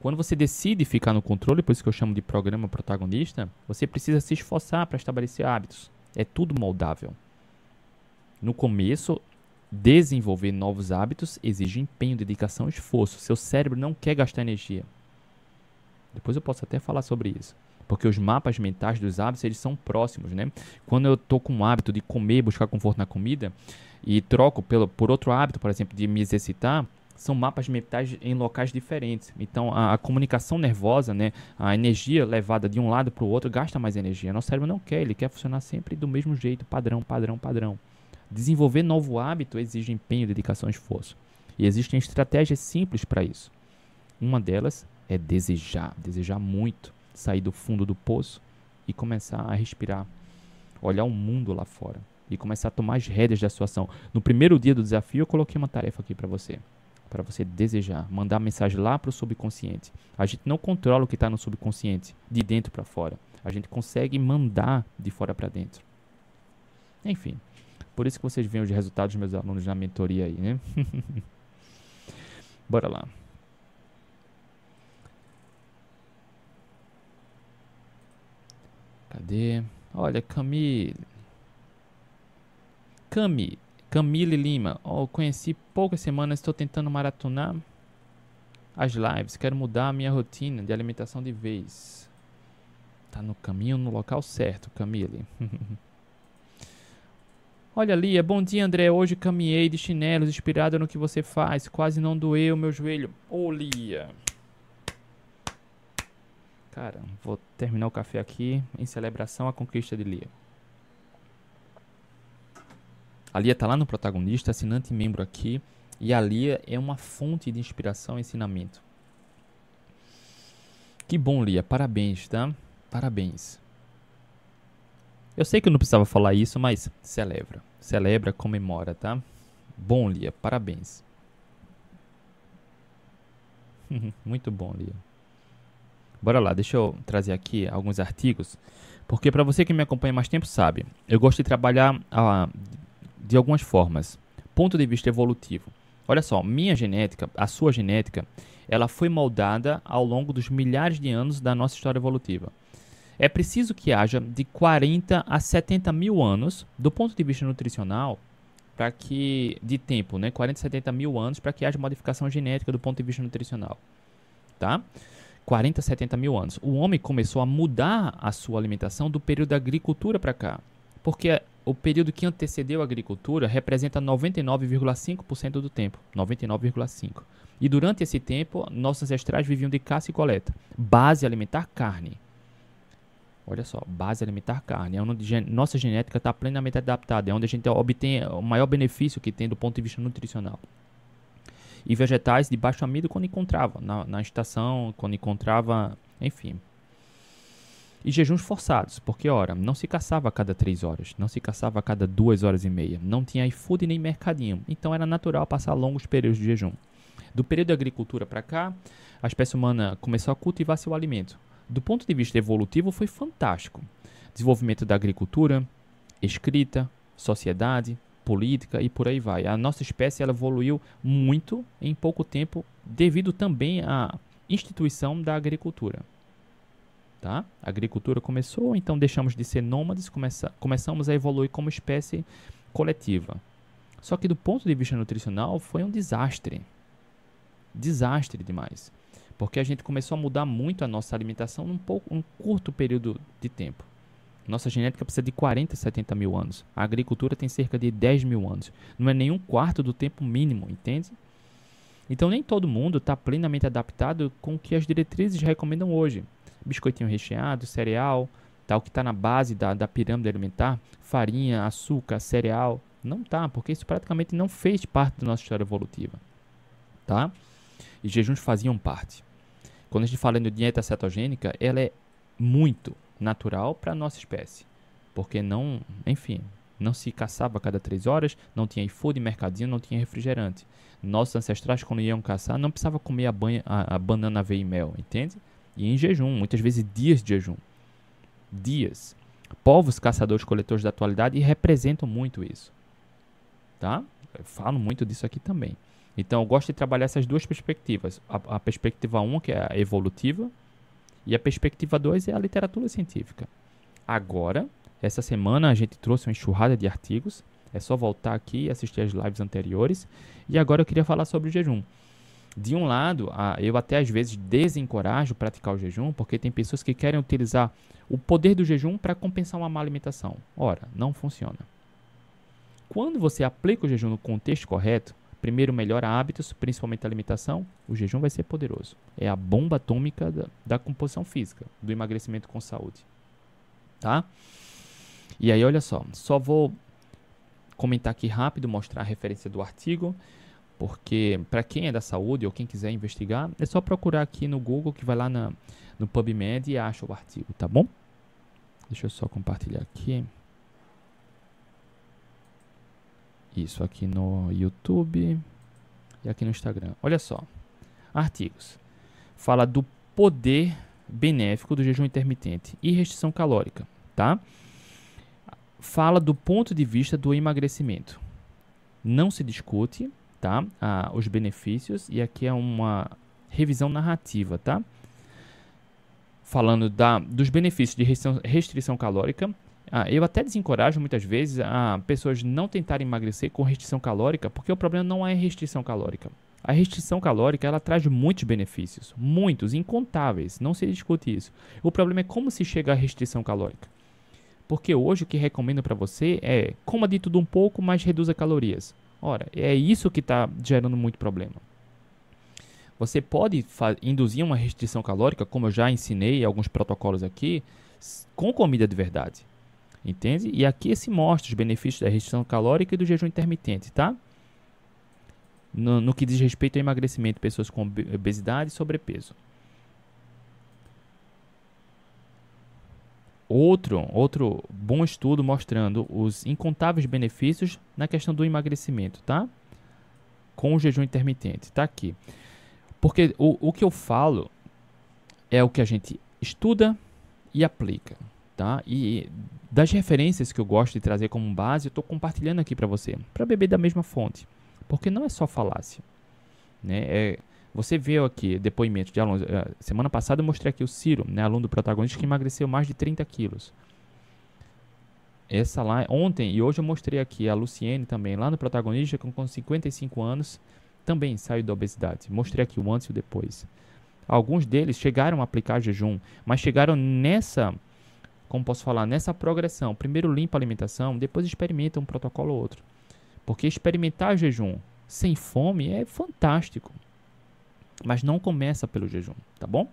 Quando você decide ficar no controle, por isso que eu chamo de programa protagonista, você precisa se esforçar para estabelecer hábitos. É tudo moldável. No começo, desenvolver novos hábitos exige empenho, dedicação e esforço. Seu cérebro não quer gastar energia. Depois eu posso até falar sobre isso. Porque os mapas mentais dos hábitos, eles são próximos, né? Quando eu estou com o hábito de comer, buscar conforto na comida, e troco pelo, por outro hábito, por exemplo, de me exercitar, são mapas mentais em locais diferentes. Então, a, a comunicação nervosa, né, a energia levada de um lado para o outro gasta mais energia. Nosso cérebro não quer, ele quer funcionar sempre do mesmo jeito, padrão, padrão, padrão. Desenvolver novo hábito exige empenho, dedicação e esforço. E existem estratégias simples para isso. Uma delas é desejar, desejar muito, sair do fundo do poço e começar a respirar, olhar o mundo lá fora e começar a tomar as rédeas da situação. No primeiro dia do desafio, eu coloquei uma tarefa aqui para você. Para você desejar, mandar mensagem lá para o subconsciente. A gente não controla o que está no subconsciente, de dentro para fora. A gente consegue mandar de fora para dentro. Enfim, por isso que vocês veem os resultados dos meus alunos na mentoria aí, né? Bora lá. Cadê? Olha, Camille. Camille. Camille Lima, oh, conheci poucas semanas, estou tentando maratonar as lives, quero mudar a minha rotina de alimentação de vez. Tá no caminho, no local certo, Camille. Olha, Lia, bom dia, André, hoje caminhei de chinelos, inspirado no que você faz, quase não doeu meu joelho. Ô, oh, Lia. Cara, vou terminar o café aqui em celebração à conquista de Lia. A Lia está lá no protagonista, assinante e membro aqui. E a Lia é uma fonte de inspiração e ensinamento. Que bom, Lia. Parabéns, tá? Parabéns. Eu sei que eu não precisava falar isso, mas celebra. Celebra, comemora, tá? Bom, Lia. Parabéns. Muito bom, Lia. Bora lá, deixa eu trazer aqui alguns artigos. Porque para você que me acompanha mais tempo sabe, eu gosto de trabalhar... a de algumas formas. Ponto de vista evolutivo. Olha só, minha genética, a sua genética, ela foi moldada ao longo dos milhares de anos da nossa história evolutiva. É preciso que haja de quarenta a setenta mil anos, do ponto de vista nutricional, para que, de tempo, né? quarenta a setenta mil anos para que haja modificação genética do ponto de vista nutricional. Tá? quarenta a setenta mil anos. O homem começou a mudar a sua alimentação do período da agricultura para cá. Porque o período que antecedeu a agricultura representa noventa e nove vírgula cinco por cento do tempo. noventa e nove vírgula cinco por cento. E durante esse tempo, nossos ancestrais viviam de caça e coleta. Base alimentar carne. Olha só, base alimentar carne. É onde nossa genética está plenamente adaptada. É onde a gente obtém o maior benefício que tem do ponto de vista nutricional. E vegetais de baixo amido quando encontrava. Na, na estação, quando encontrava, enfim... E jejuns forçados, porque, ora, não se caçava a cada três horas, não se caçava a cada duas horas e meia, não tinha iFood nem mercadinho, então era natural passar longos períodos de jejum. Do período da agricultura para cá, a espécie humana começou a cultivar seu alimento. Do ponto de vista evolutivo, foi fantástico. Desenvolvimento da agricultura, escrita, sociedade, política e por aí vai. A nossa espécie ela evoluiu muito em pouco tempo, devido também à instituição da agricultura. Tá? A agricultura começou, então deixamos de ser nômades, começa, começamos a evoluir como espécie coletiva. Só que do ponto de vista nutricional foi um desastre. Desastre demais. Porque a gente começou a mudar muito a nossa alimentação num pouco, um curto período de tempo. Nossa genética precisa de quarenta a setenta mil anos. A agricultura tem cerca de dez mil anos. Não é nem um quarto do tempo mínimo, entende? Então nem todo mundo está plenamente adaptado com o que as diretrizes recomendam hoje. Biscoitinho recheado, cereal, tal que está na base da, da pirâmide alimentar, farinha, açúcar, cereal. Não tá, porque isso praticamente não fez parte da nossa história evolutiva. Tá? E jejuns faziam parte. Quando a gente fala em dieta cetogênica, ela é muito natural para a nossa espécie. Porque não, enfim, não se caçava a cada três horas, não tinha iFood, mercadinho, não tinha refrigerante. Nossos ancestrais, quando iam caçar, não precisavam comer a, banha, a, a banana, aveia e mel, entende? E em jejum, muitas vezes dias de jejum. Dias. Povos caçadores-coletores da atualidade representam muito isso. Tá? Eu falo muito disso aqui também. Então, eu gosto de trabalhar essas duas perspectivas. A, a perspectiva um, que é a evolutiva, e a perspectiva dois é a literatura científica. Agora, essa semana a gente trouxe uma enxurrada de artigos. É só voltar aqui e assistir as lives anteriores. E agora eu queria falar sobre o jejum. De um lado, eu até às vezes desencorajo praticar o jejum, porque tem pessoas que querem utilizar o poder do jejum para compensar uma má alimentação. Ora, não funciona. Quando você aplica o jejum no contexto correto, primeiro melhora hábitos, principalmente a alimentação, o jejum vai ser poderoso. É a bomba atômica da, da composição física, do emagrecimento com saúde. Tá? E aí, olha só, só vou comentar aqui rápido, mostrar a referência do artigo, porque para quem é da saúde ou quem quiser investigar, é só procurar aqui no Google, que vai lá na, no PubMed e acha o artigo, tá bom? Deixa eu só compartilhar aqui. Isso aqui no YouTube e aqui no Instagram. Olha só, artigos. Fala do poder benéfico do jejum intermitente e restrição calórica, tá? Fala do ponto de vista do emagrecimento. Não se discute, tá? Ah, os benefícios, e aqui é uma revisão narrativa, tá? Falando da, dos benefícios de restrição, restrição calórica. Ah, eu até desencorajo muitas vezes a pessoas não tentarem emagrecer com restrição calórica, porque o problema não é restrição calórica. A restrição calórica, ela traz muitos benefícios, muitos, incontáveis, não se discute isso. O problema é como se chega à restrição calórica. Porque hoje o que recomendo para você é coma de tudo um pouco, mas reduza calorias. Ora, é isso que está gerando muito problema. Você pode induzir uma restrição calórica, como eu já ensinei alguns protocolos aqui, com comida de verdade. Entende? E aqui se mostra os benefícios da restrição calórica e do jejum intermitente, tá? No, no que diz respeito ao emagrecimento de pessoas com obesidade e sobrepeso. Outro, outro bom estudo mostrando os incontáveis benefícios na questão do emagrecimento, tá? Com o jejum intermitente, tá aqui. Porque o, o que eu falo é o que a gente estuda e aplica, tá? E das referências que eu gosto de trazer como base, eu estou compartilhando aqui para você, para beber da mesma fonte. Porque não é só falácia, né? É, você viu aqui depoimentos de alunos. Semana passada eu mostrei aqui o Ciro, né, aluno do protagonista, que emagreceu mais de trinta quilos. Essa lá, ontem e hoje eu mostrei aqui a Luciene também, lá no protagonista, com, com cinquenta e cinco anos, também saiu da obesidade. Mostrei aqui o antes e o depois. Alguns deles chegaram a aplicar jejum, mas chegaram nessa, como posso falar, nessa progressão. Primeiro limpa a alimentação, depois experimenta um protocolo ou outro. Porque experimentar jejum sem fome é fantástico. Mas não começa pelo jejum, tá bom?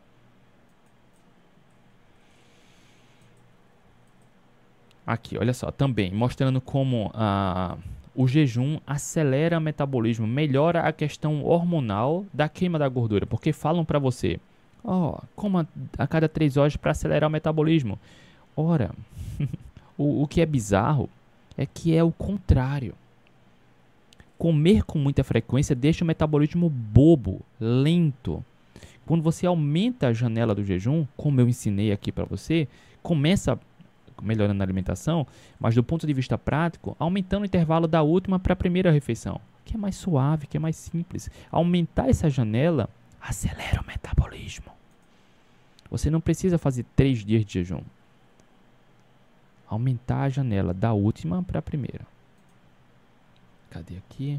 Aqui, olha só, também mostrando como ah, o jejum acelera o metabolismo, melhora a questão hormonal da queima da gordura. Porque falam para você, ó, oh, coma a cada três horas para acelerar o metabolismo. Ora, o, o que é bizarro é que é o contrário. Comer com muita frequência deixa o metabolismo bobo, lento. Quando você aumenta a janela do jejum, como eu ensinei aqui para você, começa melhorando a alimentação, mas do ponto de vista prático, aumentando o intervalo da última para a primeira refeição, que é mais suave, que é mais simples. Aumentar essa janela acelera o metabolismo. Você não precisa fazer três dias de jejum. Aumentar a janela da última para a primeira. Cadê aqui?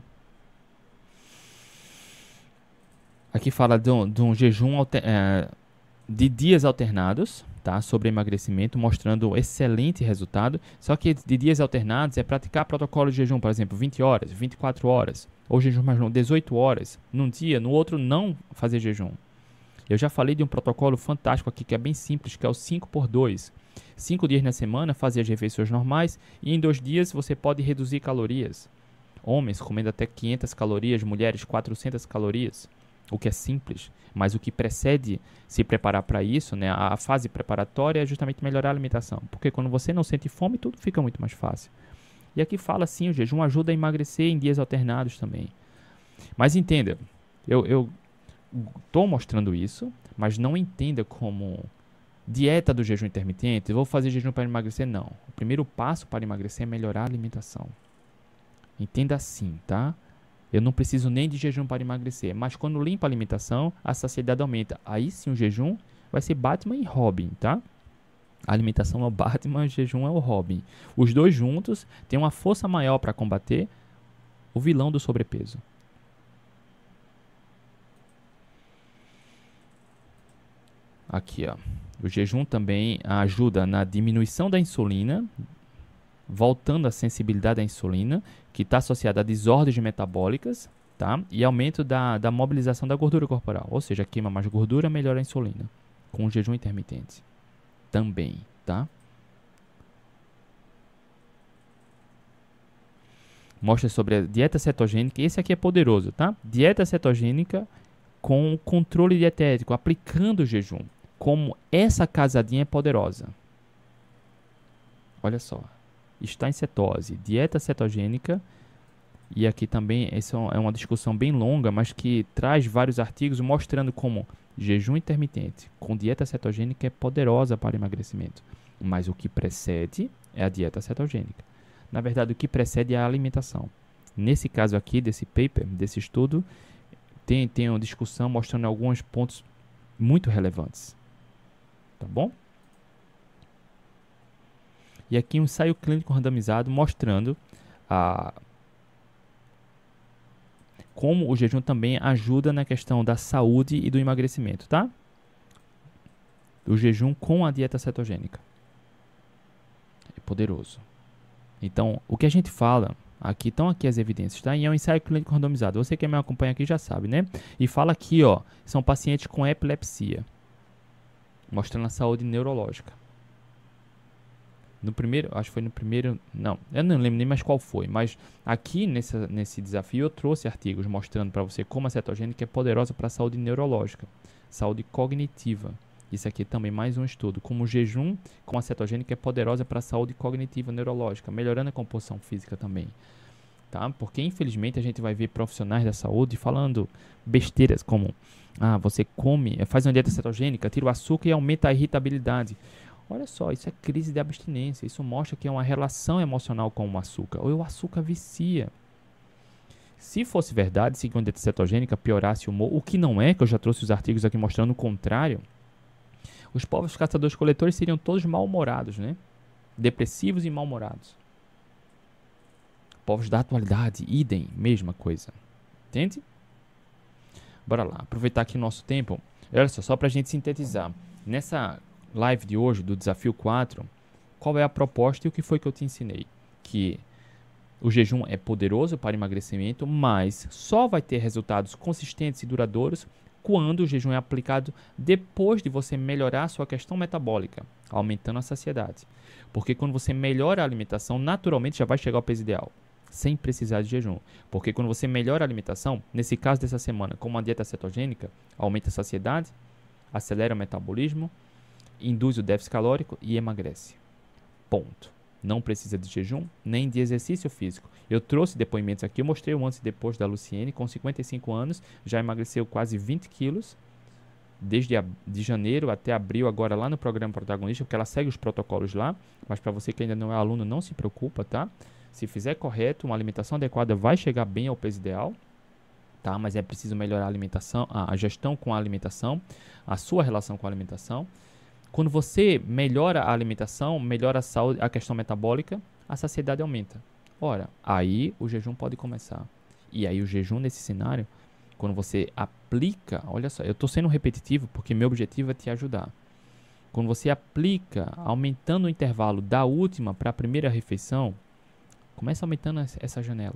Aqui fala de um, de um jejum alter, é, de dias alternados, tá? Sobre emagrecimento, mostrando excelente resultado. Só que de dias alternados é praticar protocolo de jejum, por exemplo, vinte horas, vinte e quatro horas, ou jejum mais longo, dezoito horas, num dia, no outro não fazer jejum. Eu já falei de um protocolo fantástico aqui, que é bem simples, que é o cinco por dois. cinco dias na semana, fazer as refeições normais, e em dois dias você pode reduzir calorias. Homens comendo até quinhentas calorias, mulheres quatrocentas calorias, o que é simples, mas o que precede se preparar para isso, né, a fase preparatória é justamente melhorar a alimentação, porque quando você não sente fome, tudo fica muito mais fácil. E aqui fala assim, o jejum ajuda a emagrecer em dias alternados também. Mas entenda, eu estou mostrando isso, mas não entenda como dieta do jejum intermitente, eu vou fazer jejum para emagrecer, não. O primeiro passo para emagrecer é melhorar a alimentação. Entenda assim, tá? Eu não preciso nem de jejum para emagrecer. Mas quando limpa a alimentação, a saciedade aumenta. Aí sim o jejum vai ser Batman e Robin, tá? A alimentação é o Batman, o jejum é o Robin. Os dois juntos têm uma força maior para combater o vilão do sobrepeso. Aqui, ó. O jejum também ajuda na diminuição da insulina, voltando a sensibilidade à insulina, que está associada a desordens metabólicas, tá? E aumento da, da mobilização da gordura corporal. Ou seja, queima mais gordura, melhora a insulina. Com o jejum intermitente. Também, tá? Mostra sobre a dieta cetogênica. Esse aqui é poderoso, tá? Dieta cetogênica com controle dietético, aplicando o jejum. Como essa casadinha é poderosa. Olha só. Está em cetose, dieta cetogênica. E aqui também, essa é uma discussão bem longa, mas que traz vários artigos mostrando como jejum intermitente com dieta cetogênica é poderosa para emagrecimento. Mas o que precede é a dieta cetogênica. Na verdade, o que precede é a alimentação. Nesse caso aqui, desse paper, desse estudo, tem, tem uma discussão mostrando alguns pontos muito relevantes. Tá bom? E aqui um ensaio clínico randomizado mostrando a, como o jejum também ajuda na questão da saúde e do emagrecimento, tá? O jejum com a dieta cetogênica. É poderoso. Então, o que a gente fala, aqui estão aqui as evidências, tá? E é um ensaio clínico randomizado. Você que me acompanha aqui já sabe, né? E fala aqui, ó, são pacientes com epilepsia, mostrando a saúde neurológica. No primeiro, acho que foi no primeiro, não, eu não lembro nem mais qual foi, mas aqui nesse, nesse desafio eu trouxe artigos mostrando para você como a cetogênica é poderosa para a saúde neurológica, saúde cognitiva. Isso aqui é também mais um estudo, como o jejum com a cetogênica é poderosa para a saúde cognitiva neurológica, melhorando a composição física também. Tá? Porque infelizmente a gente vai ver profissionais da saúde falando besteiras como, ah, você come, faz uma dieta cetogênica, tira o açúcar e aumenta a irritabilidade. Olha só, isso é crise de abstinência. Isso mostra que é uma relação emocional com o açúcar. Ou o açúcar vicia. Se fosse verdade, se a dieta cetogênica piorasse o humor, o que não é, que eu já trouxe os artigos aqui mostrando o contrário, os povos caçadores-coletores seriam todos mal-humorados, né? Depressivos e mal-humorados. Povos da atualidade, idem, mesma coisa. Entende? Bora lá, aproveitar aqui o nosso tempo. Olha só, só pra gente sintetizar. Nessa live de hoje, do Desafio quatro, qual é a proposta e o que foi que eu te ensinei? Que o jejum é poderoso para emagrecimento, mas só vai ter resultados consistentes e duradouros quando o jejum é aplicado depois de você melhorar a sua questão metabólica, aumentando a saciedade. Porque quando você melhora a alimentação, naturalmente já vai chegar ao peso ideal, sem precisar de jejum. Porque quando você melhora a alimentação, nesse caso dessa semana, com uma dieta cetogênica, aumenta a saciedade, acelera o metabolismo, induz o déficit calórico e emagrece. Ponto. Não precisa de jejum, nem de exercício físico. Eu trouxe depoimentos aqui, eu mostrei o antes e depois da Luciene, com cinquenta e cinco anos, já emagreceu quase vinte quilos, desde a, de janeiro até abril, agora lá no programa Protagonista, porque ela segue os protocolos lá, mas para você que ainda não é aluno, não se preocupa, tá? Se fizer correto, uma alimentação adequada vai chegar bem ao peso ideal, tá? Mas é preciso melhorar a alimentação, a, a gestão com a alimentação, a sua relação com a alimentação. Quando você melhora a alimentação, melhora a saúde, a questão metabólica, a saciedade aumenta. Ora, aí o jejum pode começar. E aí o jejum nesse cenário, quando você aplica, olha só, eu estou sendo repetitivo porque meu objetivo é te ajudar. Quando você aplica, aumentando o intervalo da última para a primeira refeição, começa aumentando essa janela.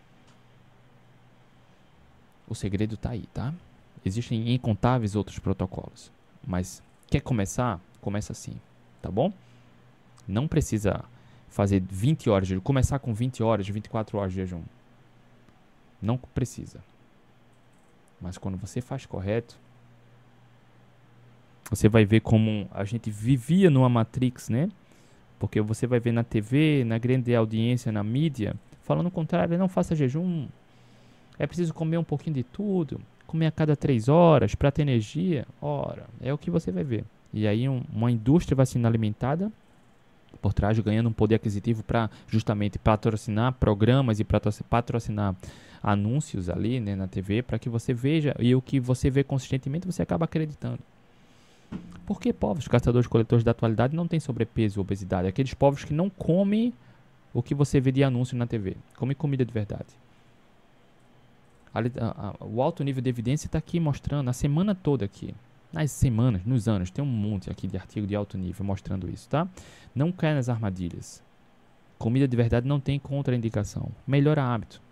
O segredo está aí, tá? Existem incontáveis outros protocolos, mas quer começar? Começa assim, tá bom? Não precisa fazer vinte horas de jejum, começar com vinte horas, vinte e quatro horas de jejum. Não precisa. Mas quando você faz correto, você vai ver como a gente vivia numa Matrix, né? Porque você vai ver na T V, na grande audiência, na mídia, falando o contrário, não faça jejum. É preciso comer um pouquinho de tudo. Comer a cada três horas para ter energia. Ora, é o que você vai ver. E aí um, uma indústria vai sendo alimentada por trás, ganhando um poder aquisitivo para justamente patrocinar programas e patrocinar anúncios ali, né, na T V, para que você veja, e o que você vê consistentemente você acaba acreditando. Por que povos caçadores-coletores da atualidade não têm sobrepeso ou obesidade? Aqueles povos que não comem o que você vê de anúncio na T V, comem comida de verdade. Ali, a, a, o alto nível de evidência está aqui mostrando a semana toda aqui. Nas semanas, nos anos, tem um monte aqui de artigo de alto nível mostrando isso, tá? Não caia nas armadilhas. Comida de verdade não tem contraindicação. Melhora hábito.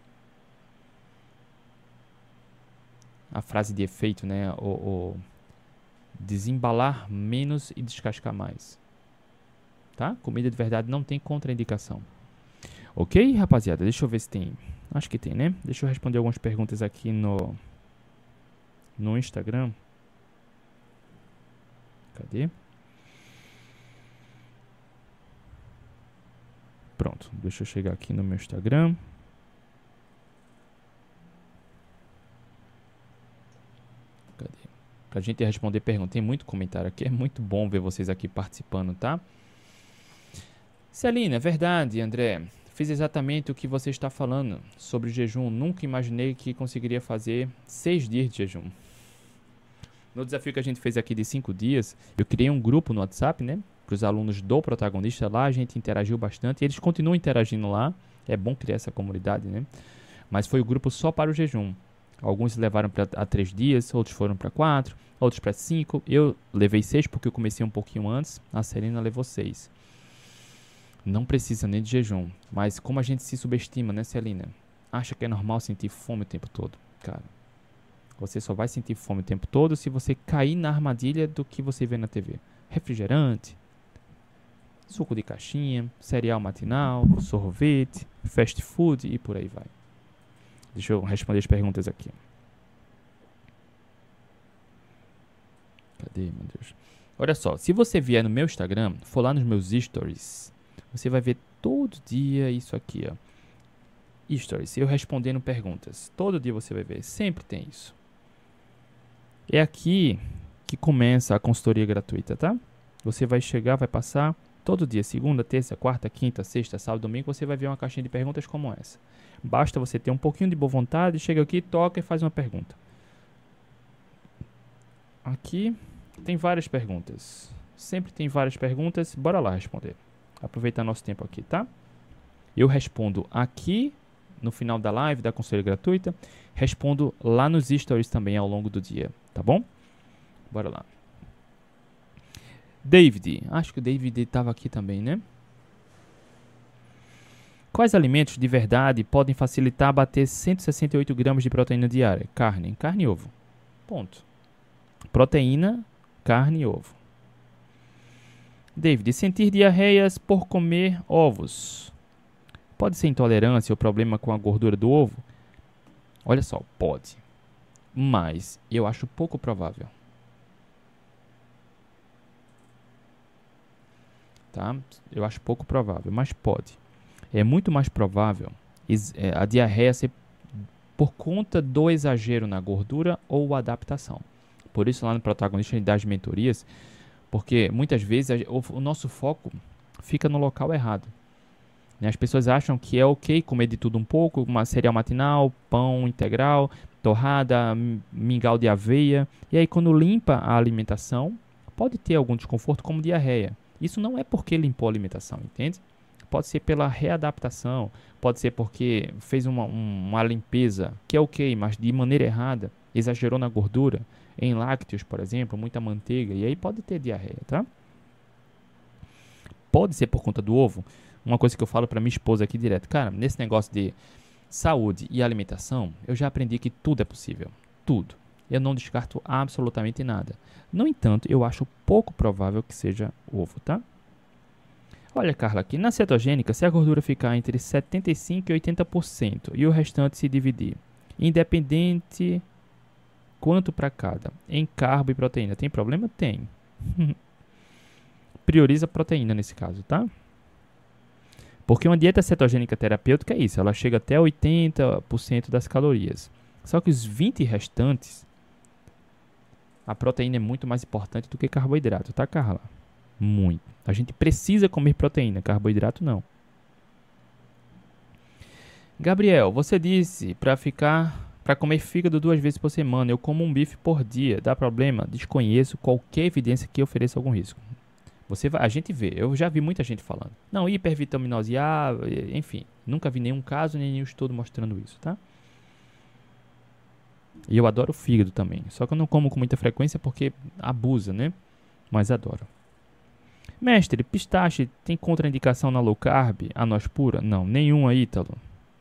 A frase de efeito, né? O, o desembalar menos e descascar mais. Tá? Comida de verdade não tem contraindicação. Ok, rapaziada? Deixa eu ver se tem. Acho que tem, né? Deixa eu responder algumas perguntas aqui no, no Instagram. Cadê? Pronto, deixa eu chegar aqui no meu Instagram. Cadê? Pra gente responder perguntas. Tem muito comentário aqui, é muito bom ver vocês aqui participando, tá? Celina, é verdade, André. Fiz exatamente o que você está falando sobre jejum. Nunca imaginei que conseguiria fazer seis dias de jejum. No desafio que a gente fez aqui de cinco dias, eu criei um grupo no WhatsApp, né? Para os alunos do protagonista lá, a gente interagiu bastante. E eles continuam interagindo lá. É bom criar essa comunidade, né? Mas foi o grupo só para o jejum. Alguns levaram para a três dias, outros foram para quatro, outros para cinco. Eu levei seis porque eu comecei um pouquinho antes. A Celina levou seis. Não precisa nem de jejum. Mas como a gente se subestima, né, Celina? Acha que é normal sentir fome o tempo todo. Cara, você só vai sentir fome o tempo todo se você cair na armadilha do que você vê na T V. Refrigerante, suco de caixinha, cereal matinal, sorvete, fast food e por aí vai. Deixa eu responder as perguntas aqui. Cadê, meu Deus? Olha só, se você vier no meu Instagram, for lá nos meus stories, você vai ver todo dia isso aqui, ó. Stories, eu respondendo perguntas. Todo dia você vai ver, sempre tem isso. É aqui que começa a consultoria gratuita, tá? Você vai chegar, vai passar todo dia, segunda, terça, quarta, quinta, sexta, sábado, domingo, você vai ver uma caixinha de perguntas como essa. Basta você ter um pouquinho de boa vontade, chega aqui, toca e faz uma pergunta. Aqui tem várias perguntas. Sempre tem várias perguntas, bora lá responder. Aproveitar nosso tempo aqui, tá? Eu respondo aqui no final da live, da consultoria gratuita. Respondo lá nos stories também ao longo do dia, tá bom? Bora lá. David, acho que o David estava aqui também, né? Quais alimentos de verdade podem facilitar bater cento e sessenta e oito gramas de proteína diária? Carne, carne e ovo. Ponto. Proteína, carne e ovo. David, sentir diarreias por comer ovos. Pode ser intolerância ou problema com a gordura do ovo? Olha só, pode. Mas eu acho pouco provável. Tá? Eu acho pouco provável, mas pode. É muito mais provável a diarreia ser por conta do exagero na gordura ou adaptação. Por isso lá no protagonista a gente dá as mentorias, porque muitas vezes o, o nosso foco fica no local errado. As pessoas acham que é ok comer de tudo um pouco, uma cereal matinal, pão integral, torrada, mingau de aveia. E aí quando limpa a alimentação, pode ter algum desconforto como diarreia. Isso não é porque limpou a alimentação, entende? Pode ser pela readaptação, pode ser porque fez uma, uma limpeza, que é ok, mas de maneira errada, exagerou na gordura, em lácteos, por exemplo, muita manteiga, e aí pode ter diarreia, tá? Pode ser por conta do ovo. Uma coisa que eu falo para minha esposa aqui direto, cara, nesse negócio de saúde e alimentação, eu já aprendi que tudo é possível, tudo. Eu não descarto absolutamente nada. No entanto, eu acho pouco provável que seja ovo, tá? Olha, Carla, aqui na cetogênica, se a gordura ficar entre setenta e cinco por cento e oitenta por cento e o restante se dividir, independente quanto para cada, em carbo e proteína, tem problema? Tem. Prioriza a proteína nesse caso, tá? Porque uma dieta cetogênica terapêutica é isso, ela chega até oitenta por cento das calorias. Só que os vinte por cento restantes, a proteína é muito mais importante do que carboidrato, tá, Carla? Muito. A gente precisa comer proteína, carboidrato não. Gabriel, você disse para ficar, para comer fígado duas vezes por semana. Eu como um bife por dia. Dá problema? Desconheço qualquer evidência que ofereça algum risco. Você vai, a gente vê, eu já vi muita gente falando. Não, hipervitaminose A, enfim. Nunca vi nenhum caso, nem nenhum estudo mostrando isso, tá? E eu adoro fígado também. Só que eu não como com muita frequência porque abusa, né? Mas adoro. Mestre, pistache tem contraindicação na low carb? A noz pura? Não, nenhuma, Ítalo.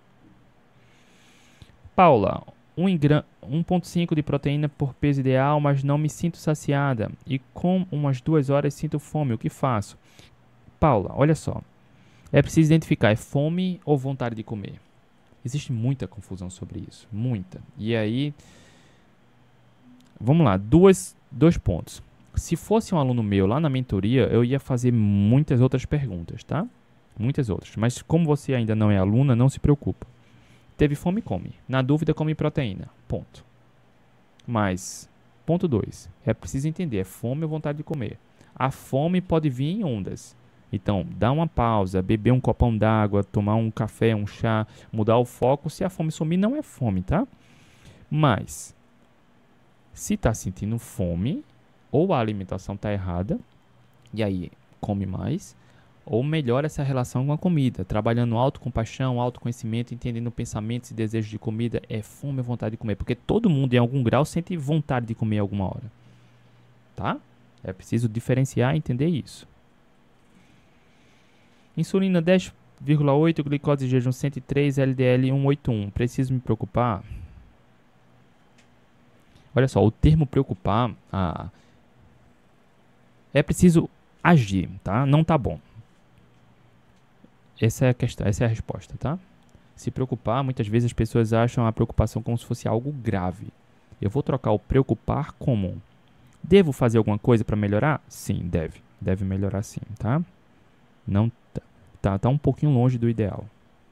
Paula, um vírgula cinco de proteína por peso ideal, mas não me sinto saciada. E com umas duas horas sinto fome. O que faço? Paula, olha só. É preciso identificar, é fome ou vontade de comer? Existe muita confusão sobre isso. Muita. E aí, vamos lá. Duas, dois pontos. Se fosse um aluno meu lá na mentoria, eu ia fazer muitas outras perguntas, tá? Muitas outras. Mas como você ainda não é aluna, não se preocupa. Teve fome, come. Na dúvida, come proteína. Ponto. Mas, ponto dois. É preciso entender, é fome ou vontade de comer. A fome pode vir em ondas. Então, dá uma pausa, beber um copão d'água, tomar um café, um chá, mudar o foco. Se a fome sumir, não é fome, tá? Mas, se está sentindo fome, ou a alimentação está errada, e aí come mais, ou melhora essa relação com a comida, trabalhando autocompaixão, autoconhecimento, entendendo pensamentos e desejos de comida, é fome ou vontade de comer, porque todo mundo em algum grau sente vontade de comer alguma hora, tá? É preciso diferenciar e entender isso. Insulina dez vírgula oito, glicose de jejum cento e três, L D L cento e oitenta e um, preciso me preocupar? Olha só, o termo preocupar, ah, é preciso agir, tá? Não tá bom. Essa é a questão, essa é a resposta, tá? Se preocupar, muitas vezes as pessoas acham a preocupação como se fosse algo grave. Eu vou trocar o preocupar como: devo fazer alguma coisa para melhorar? Sim, deve. Deve melhorar sim, tá? Não tá, tá, tá um pouquinho longe do ideal.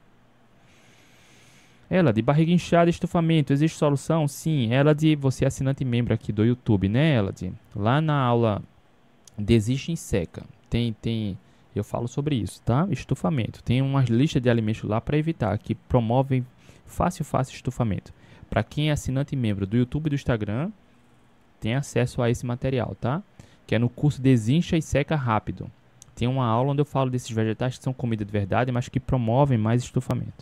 Ela de barriga inchada e estufamento, existe solução? Sim. Ela de você é assinante membro aqui do YouTube, né? Ela de lá na aula Desiste em Seca. Tem tem Eu falo sobre isso, tá? Estufamento. Tem uma lista de alimentos lá para evitar, que promovem fácil, fácil estufamento. Para quem é assinante e membro do YouTube e do Instagram, tem acesso a esse material, tá? Que é no curso Desincha e Seca Rápido. Tem uma aula onde eu falo desses vegetais que são comida de verdade, mas que promovem mais estufamento.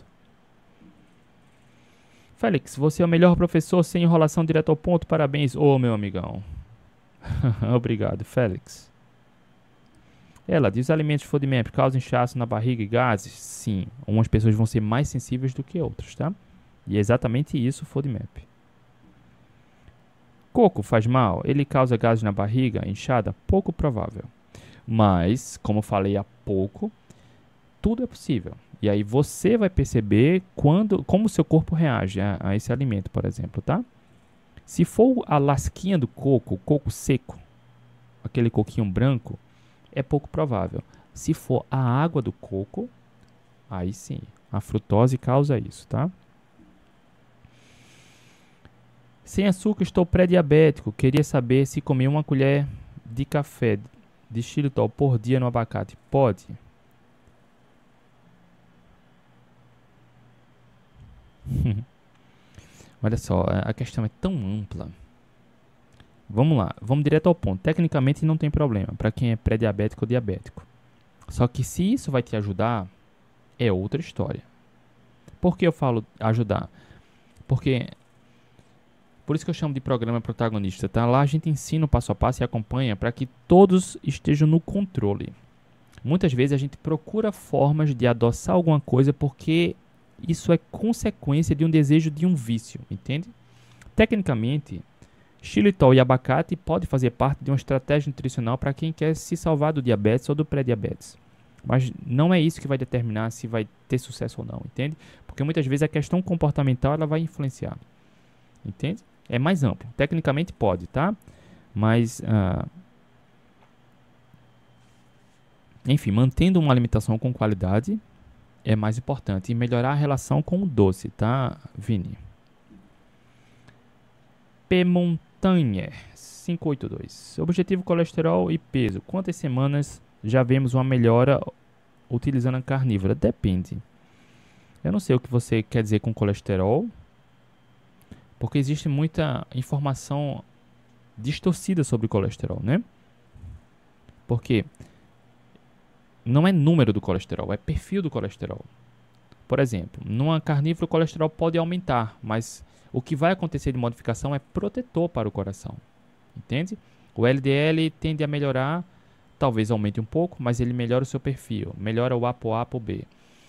Félix, você é o melhor professor sem enrolação direto ao ponto. Parabéns. Ô, oh, meu amigão. Obrigado, Félix. Ela diz: os alimentos FODMAP causam inchaço na barriga e gases? Sim. Umas pessoas vão ser mais sensíveis do que outras, tá? E é exatamente isso o FODMAP. Coco faz mal? Ele causa gases na barriga, inchada? Pouco provável. Mas, como falei há pouco, tudo é possível. E aí você vai perceber quando, como o seu corpo reage a, a esse alimento, por exemplo, tá? Se for a lasquinha do coco, o coco seco, aquele coquinho branco, é pouco provável. Se for a água do coco, aí sim, a frutose causa isso, tá? Sem açúcar, estou pré-diabético. Queria saber se comer uma colher de café de xilitol por dia no abacate. Pode? Olha só, a questão é tão ampla. Vamos lá, vamos direto ao ponto. Tecnicamente não tem problema para quem é pré-diabético ou diabético. Só que se isso vai te ajudar, é outra história. Por que eu falo ajudar? Porque, por isso que eu chamo de programa protagonista, tá? Lá a gente ensina o passo a passo e acompanha para que todos estejam no controle. Muitas vezes a gente procura formas de adoçar alguma coisa porque isso é consequência de um desejo de um vício, entende? Tecnicamente, xilitol e abacate pode fazer parte de uma estratégia nutricional para quem quer se salvar do diabetes ou do pré-diabetes. Mas não é isso que vai determinar se vai ter sucesso ou não, entende? Porque muitas vezes a questão comportamental ela vai influenciar, entende? É mais amplo. Tecnicamente pode, tá? Mas, uh, enfim, mantendo uma alimentação com qualidade é mais importante. E melhorar a relação com o doce, tá, Vini? P. Montanha, cinco oito dois. Objetivo colesterol e peso. Quantas semanas já vemos uma melhora utilizando a carnívora? Depende. Eu não sei o que você quer dizer com colesterol, porque existe muita informação distorcida sobre colesterol, né? Porque não é número do colesterol, é perfil do colesterol. Por exemplo, numa carnívora o colesterol pode aumentar, mas o que vai acontecer de modificação é protetor para o coração, entende? O L D L tende a melhorar, talvez aumente um pouco, mas ele melhora o seu perfil, melhora o ApoA, ApoB.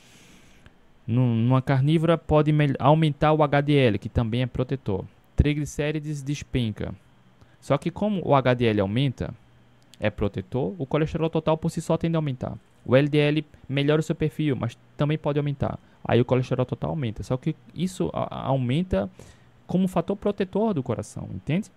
Numa carnívora pode aumentar o H D L, que também é protetor. Triglicérides despenca. Só que como o H D L aumenta, é protetor, o colesterol total por si só tende a aumentar. O L D L melhora o seu perfil, mas também pode aumentar. Aí o colesterol total aumenta. Só que isso a, aumenta como um fator protetor do coração, entende?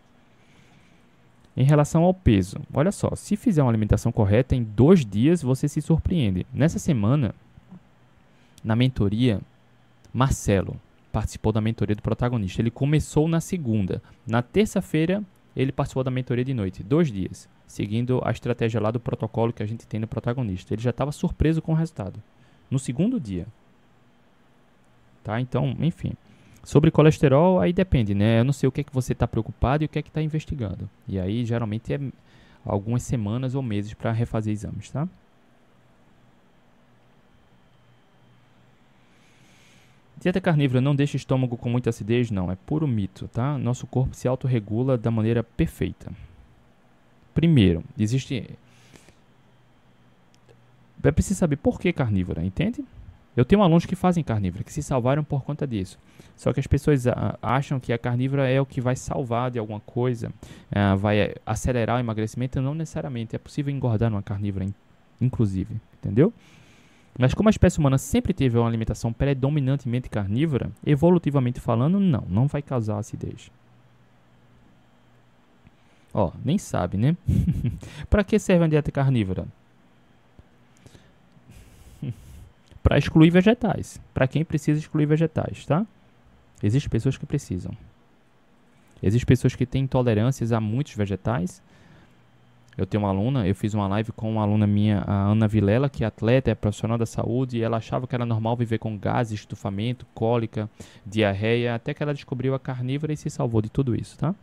Em relação ao peso, olha só, se fizer uma alimentação correta, em dois dias você se surpreende. Nessa semana, na mentoria, Marcelo participou da mentoria do protagonista. Ele começou na segunda. Na terça-feira, ele participou da mentoria de noite. Dois dias, seguindo a estratégia lá do protocolo que a gente tem no protagonista. Ele já estava surpreso com o resultado. No segundo dia. Tá? Então, enfim. Sobre colesterol, aí depende, né? Eu não sei o que é que você está preocupado e o que é que está investigando. E aí, geralmente, é algumas semanas ou meses para refazer exames, tá? Dieta carnívora não deixa o estômago com muita acidez? Não, é puro mito, tá? Nosso corpo se autorregula da maneira perfeita. Primeiro, existe... É preciso saber por que carnívora, entende? Eu tenho alunos que fazem carnívora, que se salvaram por conta disso. Só que as pessoas acham que a carnívora é o que vai salvar de alguma coisa, uh, vai acelerar o emagrecimento. Não necessariamente, é possível engordar numa carnívora, inclusive, entendeu? Mas como a espécie humana sempre teve uma alimentação predominantemente carnívora, evolutivamente falando, não, não vai causar acidez. Ó, nem sabe, né? Para que serve a dieta carnívora? Para excluir vegetais. Para quem precisa excluir vegetais, tá? Existem pessoas que precisam. Existem pessoas que têm intolerâncias a muitos vegetais. Eu tenho uma aluna, eu fiz uma live com uma aluna minha, a Ana Vilela, que é atleta, é profissional da saúde, e ela achava que era normal viver com gases, estufamento, cólica, diarreia, até que ela descobriu a carnívora e se salvou de tudo isso, tá?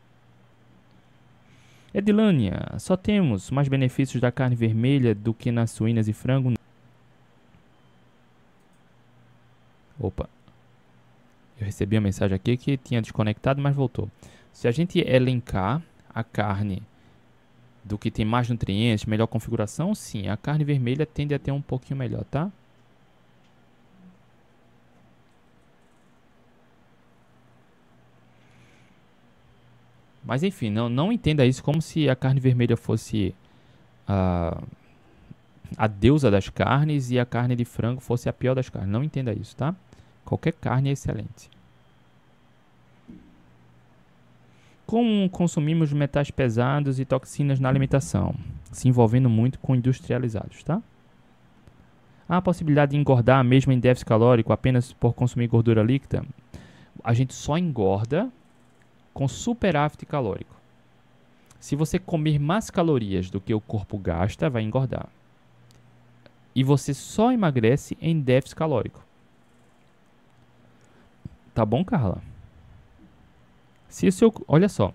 Edilânia, só temos mais benefícios da carne vermelha do que nas suínas e frango? Opa, eu recebi uma mensagem aqui que tinha desconectado, mas voltou. Se a gente elencar a carne do que tem mais nutrientes, melhor configuração, sim, a carne vermelha tende a ter um pouquinho melhor, tá? Mas enfim, não, não entenda isso como se a carne vermelha fosse a, a deusa das carnes e a carne de frango fosse a pior das carnes. Não entenda isso, tá? Qualquer carne é excelente. Como consumimos metais pesados e toxinas na alimentação, se envolvendo muito com industrializados, tá? Há a possibilidade de engordar mesmo em déficit calórico apenas por consumir gordura líquida? A gente só engorda com superávit calórico. Se você comer mais calorias do que o corpo gasta, vai engordar. E você só emagrece em déficit calórico. Tá bom, Carla? Se o seu, olha só.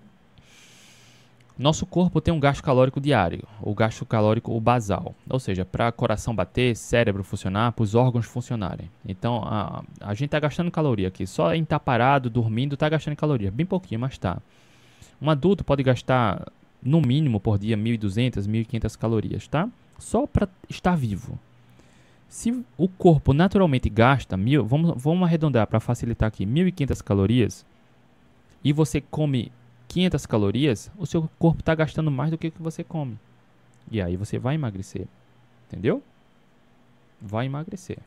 Nosso corpo tem um gasto calórico diário, o gasto calórico o basal, ou seja, para coração bater, cérebro funcionar, para os órgãos funcionarem. Então, a, a gente está gastando caloria aqui, só em estar parado, dormindo, está gastando caloria, bem pouquinho, mas tá. Um adulto pode gastar, no mínimo, por dia, mil e duzentas, mil e quinhentas calorias, tá? Só para estar vivo. Se o corpo naturalmente gasta, mil, vamos, vamos arredondar para facilitar aqui, mil e quinhentas calorias, e você come quinhentas calorias, o seu corpo está gastando mais do que o que você come. E aí você vai emagrecer. Entendeu? Vai emagrecer.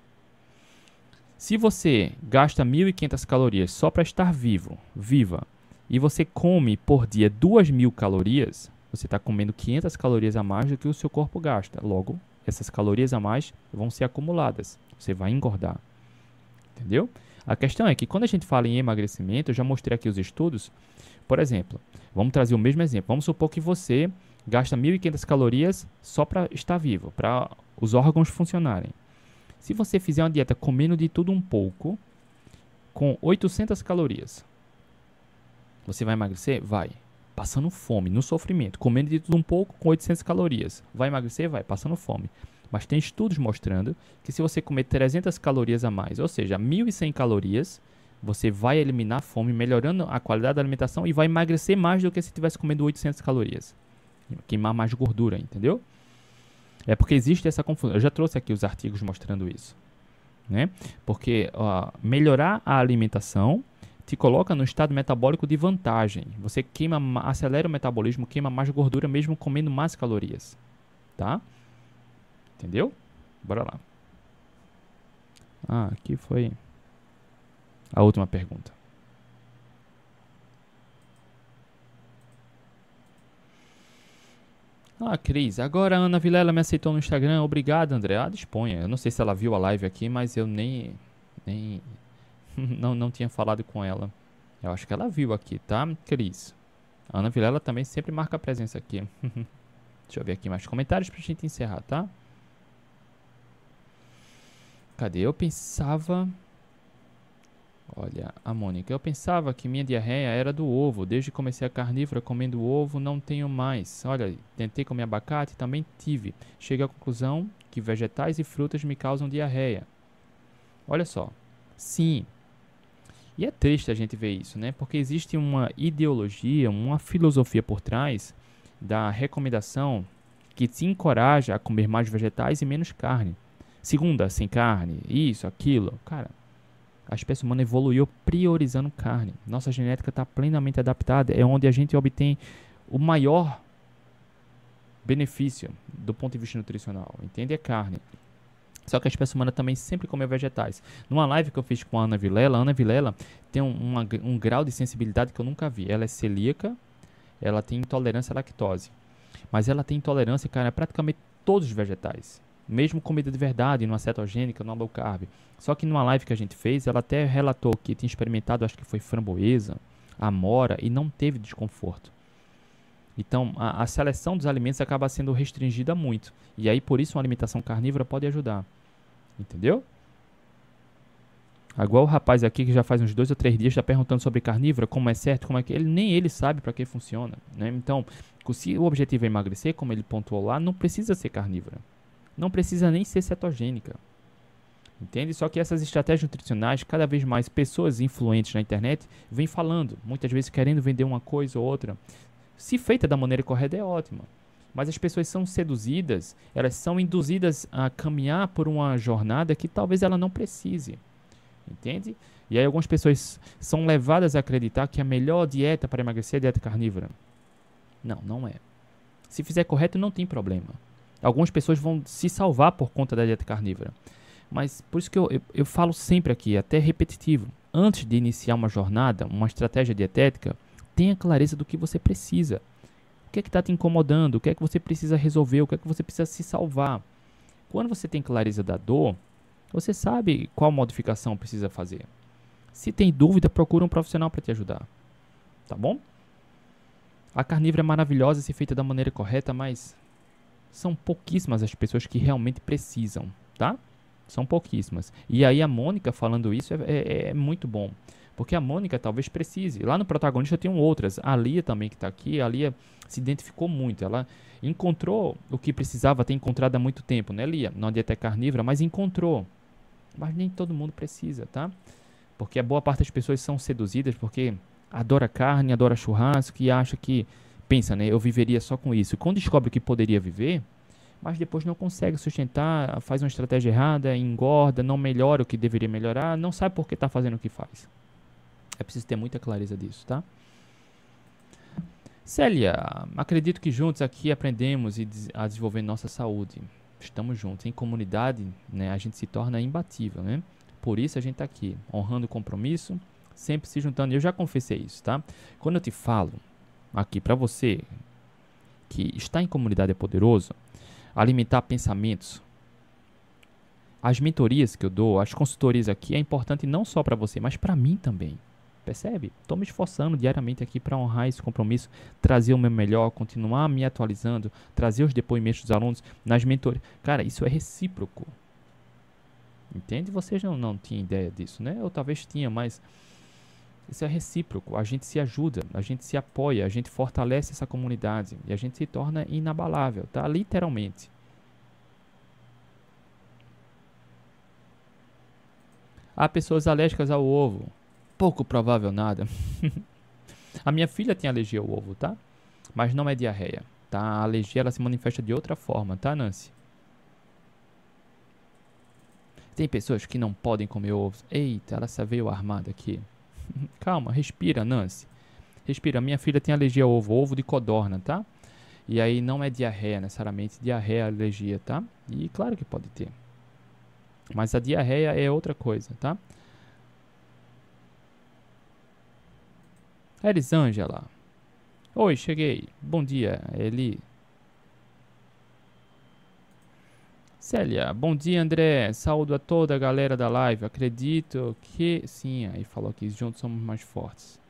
Se você gasta mil e quinhentas calorias só para estar vivo, viva, e você come por dia duas mil calorias, você está comendo quinhentas calorias a mais do que o seu corpo gasta. Logo, essas calorias a mais vão ser acumuladas. Você vai engordar. Entendeu? A questão é que quando a gente fala em emagrecimento, eu já mostrei aqui os estudos. Por exemplo, vamos trazer o mesmo exemplo. Vamos supor que você gasta mil e quinhentas calorias só para estar vivo, para os órgãos funcionarem. Se você fizer uma dieta comendo de tudo um pouco, com oitocentas calorias, você vai emagrecer? Vai. Passando fome, no sofrimento, comendo de tudo um pouco com oitocentas calorias. Vai emagrecer? Vai, passando fome. Mas tem estudos mostrando que se você comer trezentas calorias a mais, ou seja, mil e cem calorias, você vai eliminar a fome, melhorando a qualidade da alimentação e vai emagrecer mais do que se estivesse comendo oitocentas calorias. Queimar mais gordura, entendeu? É porque existe essa confusão. Eu já trouxe aqui os artigos mostrando isso, né? Porque ó, melhorar a alimentação te coloca no estado metabólico de vantagem. Você queima, acelera o metabolismo, queima mais gordura mesmo comendo mais calorias, tá? Entendeu? Bora lá. Ah, aqui foi a última pergunta. Ah, Cris, agora a Ana Vilela me aceitou no Instagram. Obrigado, André. Ah, disponha. Eu não sei se ela viu a live aqui, mas eu nem... nem não, não tinha falado com ela. Eu acho que ela viu aqui, tá, Cris? A Ana Vilela também sempre marca a presença aqui. Deixa eu ver aqui mais comentários pra gente encerrar, tá? Cadê? Eu pensava... Olha, a Mônica, eu pensava que minha diarreia era do ovo. Desde que comecei a carnívora comendo ovo, não tenho mais. Olha, tentei comer abacate, também tive. Cheguei à conclusão que vegetais e frutas me causam diarreia. Olha só. Sim. E é triste a gente ver isso, né? Porque existe uma ideologia, uma filosofia por trás da recomendação que te encoraja a comer mais vegetais e menos carne. Segunda, sem carne, isso, aquilo. Cara... A espécie humana evoluiu priorizando carne. Nossa genética está plenamente adaptada. É onde a gente obtém o maior benefício do ponto de vista nutricional. Entende? É carne. Só que a espécie humana também sempre comeu vegetais. Numa live que eu fiz com a Ana Vilela, a Ana Vilela tem um, uma, um grau de sensibilidade que eu nunca vi. Ela é celíaca, ela tem intolerância à lactose. Mas ela tem intolerância, cara, a praticamente todos os vegetais. Mesmo comida de verdade, numa cetogênica, numa low carb. Só que numa live que a gente fez, ela até relatou que tinha experimentado, acho que foi framboesa, amora, e não teve desconforto. Então, a, a seleção dos alimentos acaba sendo restringida muito. E aí, por isso, uma alimentação carnívora pode ajudar. Entendeu? Igual o rapaz aqui que já faz uns dois ou três dias está perguntando sobre carnívora, como é certo, como é que... Ele, nem ele sabe para que funciona, né? Então, se o objetivo é emagrecer, como ele pontuou lá, não precisa ser carnívora. Não precisa nem ser cetogênica. Entende? Só que essas estratégias nutricionais, cada vez mais pessoas influentes na internet vêm falando, muitas vezes querendo vender uma coisa ou outra. Se feita da maneira correta é ótima. Mas as pessoas são seduzidas, elas são induzidas a caminhar por uma jornada que talvez ela não precise. Entende? E aí algumas pessoas são levadas a acreditar que a melhor dieta para emagrecer é a dieta carnívora. Não, não é. Se fizer correto, não tem problema. Algumas pessoas vão se salvar por conta da dieta carnívora. Mas por isso que eu, eu, eu falo sempre aqui, até repetitivo. Antes de iniciar uma jornada, uma estratégia dietética, tenha clareza do que você precisa. O que é que está te incomodando? O que é que você precisa resolver? O que é que você precisa se salvar? Quando você tem clareza da dor, você sabe qual modificação precisa fazer. Se tem dúvida, procura um profissional para te ajudar. Tá bom? A carnívora é maravilhosa se feita da maneira correta, mas são pouquíssimas as pessoas que realmente precisam, tá? São pouquíssimas. E aí a Mônica falando isso é, é, é muito bom. Porque a Mônica talvez precise. Lá no protagonista tem outras. A Lia também que está aqui. A Lia se identificou muito. Ela encontrou o que precisava ter encontrado há muito tempo, né, Lia? Na dieta carnívora, mas encontrou. Mas nem todo mundo precisa, tá? Porque a boa parte das pessoas são seduzidas porque adora carne, adora churrasco e acha que... Pensa, né? Eu viveria só com isso. Quando descobre que poderia viver... mas depois não consegue sustentar, faz uma estratégia errada, engorda, não melhora o que deveria melhorar, não sabe por que está fazendo o que faz. É preciso ter muita clareza disso, tá? Célia, acredito que juntos aqui aprendemos a desenvolver nossa saúde. Estamos juntos. Em comunidade, né, a gente se torna imbatível, né? Por isso a gente está aqui, honrando o compromisso, sempre se juntando. Eu já confessei isso, tá? Quando eu te falo aqui para você que estar em comunidade é poderoso, alimentar pensamentos. As mentorias que eu dou, as consultorias aqui, é importante não só para você, mas para mim também. Percebe? Estou me esforçando diariamente aqui para honrar esse compromisso, trazer o meu melhor, continuar me atualizando, trazer os depoimentos dos alunos nas mentorias. Cara, isso é recíproco. Entende? Vocês não, não tinham ideia disso, né? Ou talvez tinha, mas isso é recíproco. A gente se ajuda, a gente se apoia, a gente fortalece essa comunidade e a gente se torna inabalável, tá? Literalmente. Há pessoas alérgicas ao ovo. Pouco provável nada. A minha filha tem alergia ao ovo, tá? Mas não é diarreia, tá? A alergia ela se manifesta de outra forma, tá, Nancy? Tem pessoas que não podem comer ovos. Eita, ela só veio armada aqui. Calma, respira, Nancy. Respira. Minha filha tem alergia ao ovo, ovo de codorna, tá? E aí não é diarreia necessariamente. Diarreia é alergia, tá? E claro que pode ter. Mas a diarreia é outra coisa, tá? Elisângela. Oi, cheguei. Bom dia, Eli. Célia, bom dia, André. Saúdo a toda a galera da live. Acredito que sim. Aí falou que juntos somos mais fortes.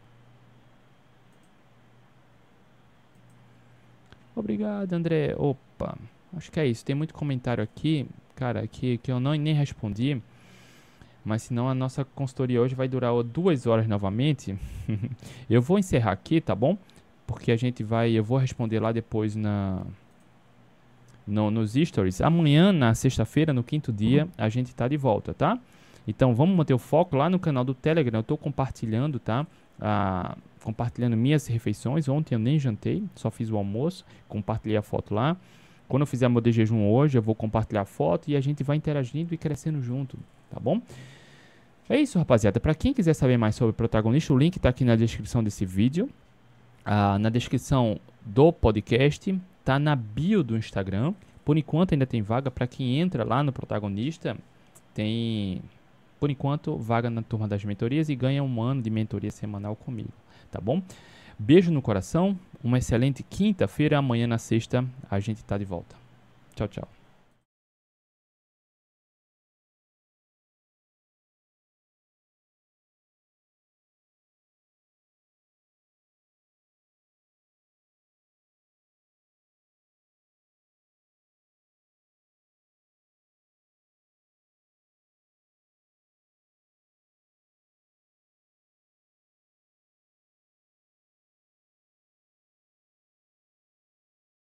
Obrigado, André. Opa, acho que é isso. Tem muito comentário aqui, cara, que, que eu não nem respondi. Mas senão a nossa consultoria hoje vai durar duas horas novamente. Eu vou encerrar aqui, tá bom? Porque a gente vai, eu vou responder lá depois na... No, nos stories. Amanhã, na sexta-feira, no quinto dia, a gente tá de volta, tá? Então, vamos manter o foco lá no canal do Telegram. Eu tô compartilhando, tá? Ah, compartilhando minhas refeições. Ontem eu nem jantei, só fiz o almoço. Compartilhei a foto lá. Quando eu fizer meu de jejum hoje, eu vou compartilhar a foto e a gente vai interagindo e crescendo junto, tá bom? É isso, rapaziada. Para quem quiser saber mais sobre o protagonista, o link tá aqui na descrição desse vídeo. Ah, na descrição do podcast. Tá na bio do Instagram. Por enquanto ainda tem vaga para quem entra lá no protagonista. Tem, por enquanto, vaga na turma das mentorias e ganha um ano de mentoria semanal comigo, tá bom? Beijo no coração, uma excelente quinta-feira. Amanhã na sexta a gente tá de volta. Tchau, tchau.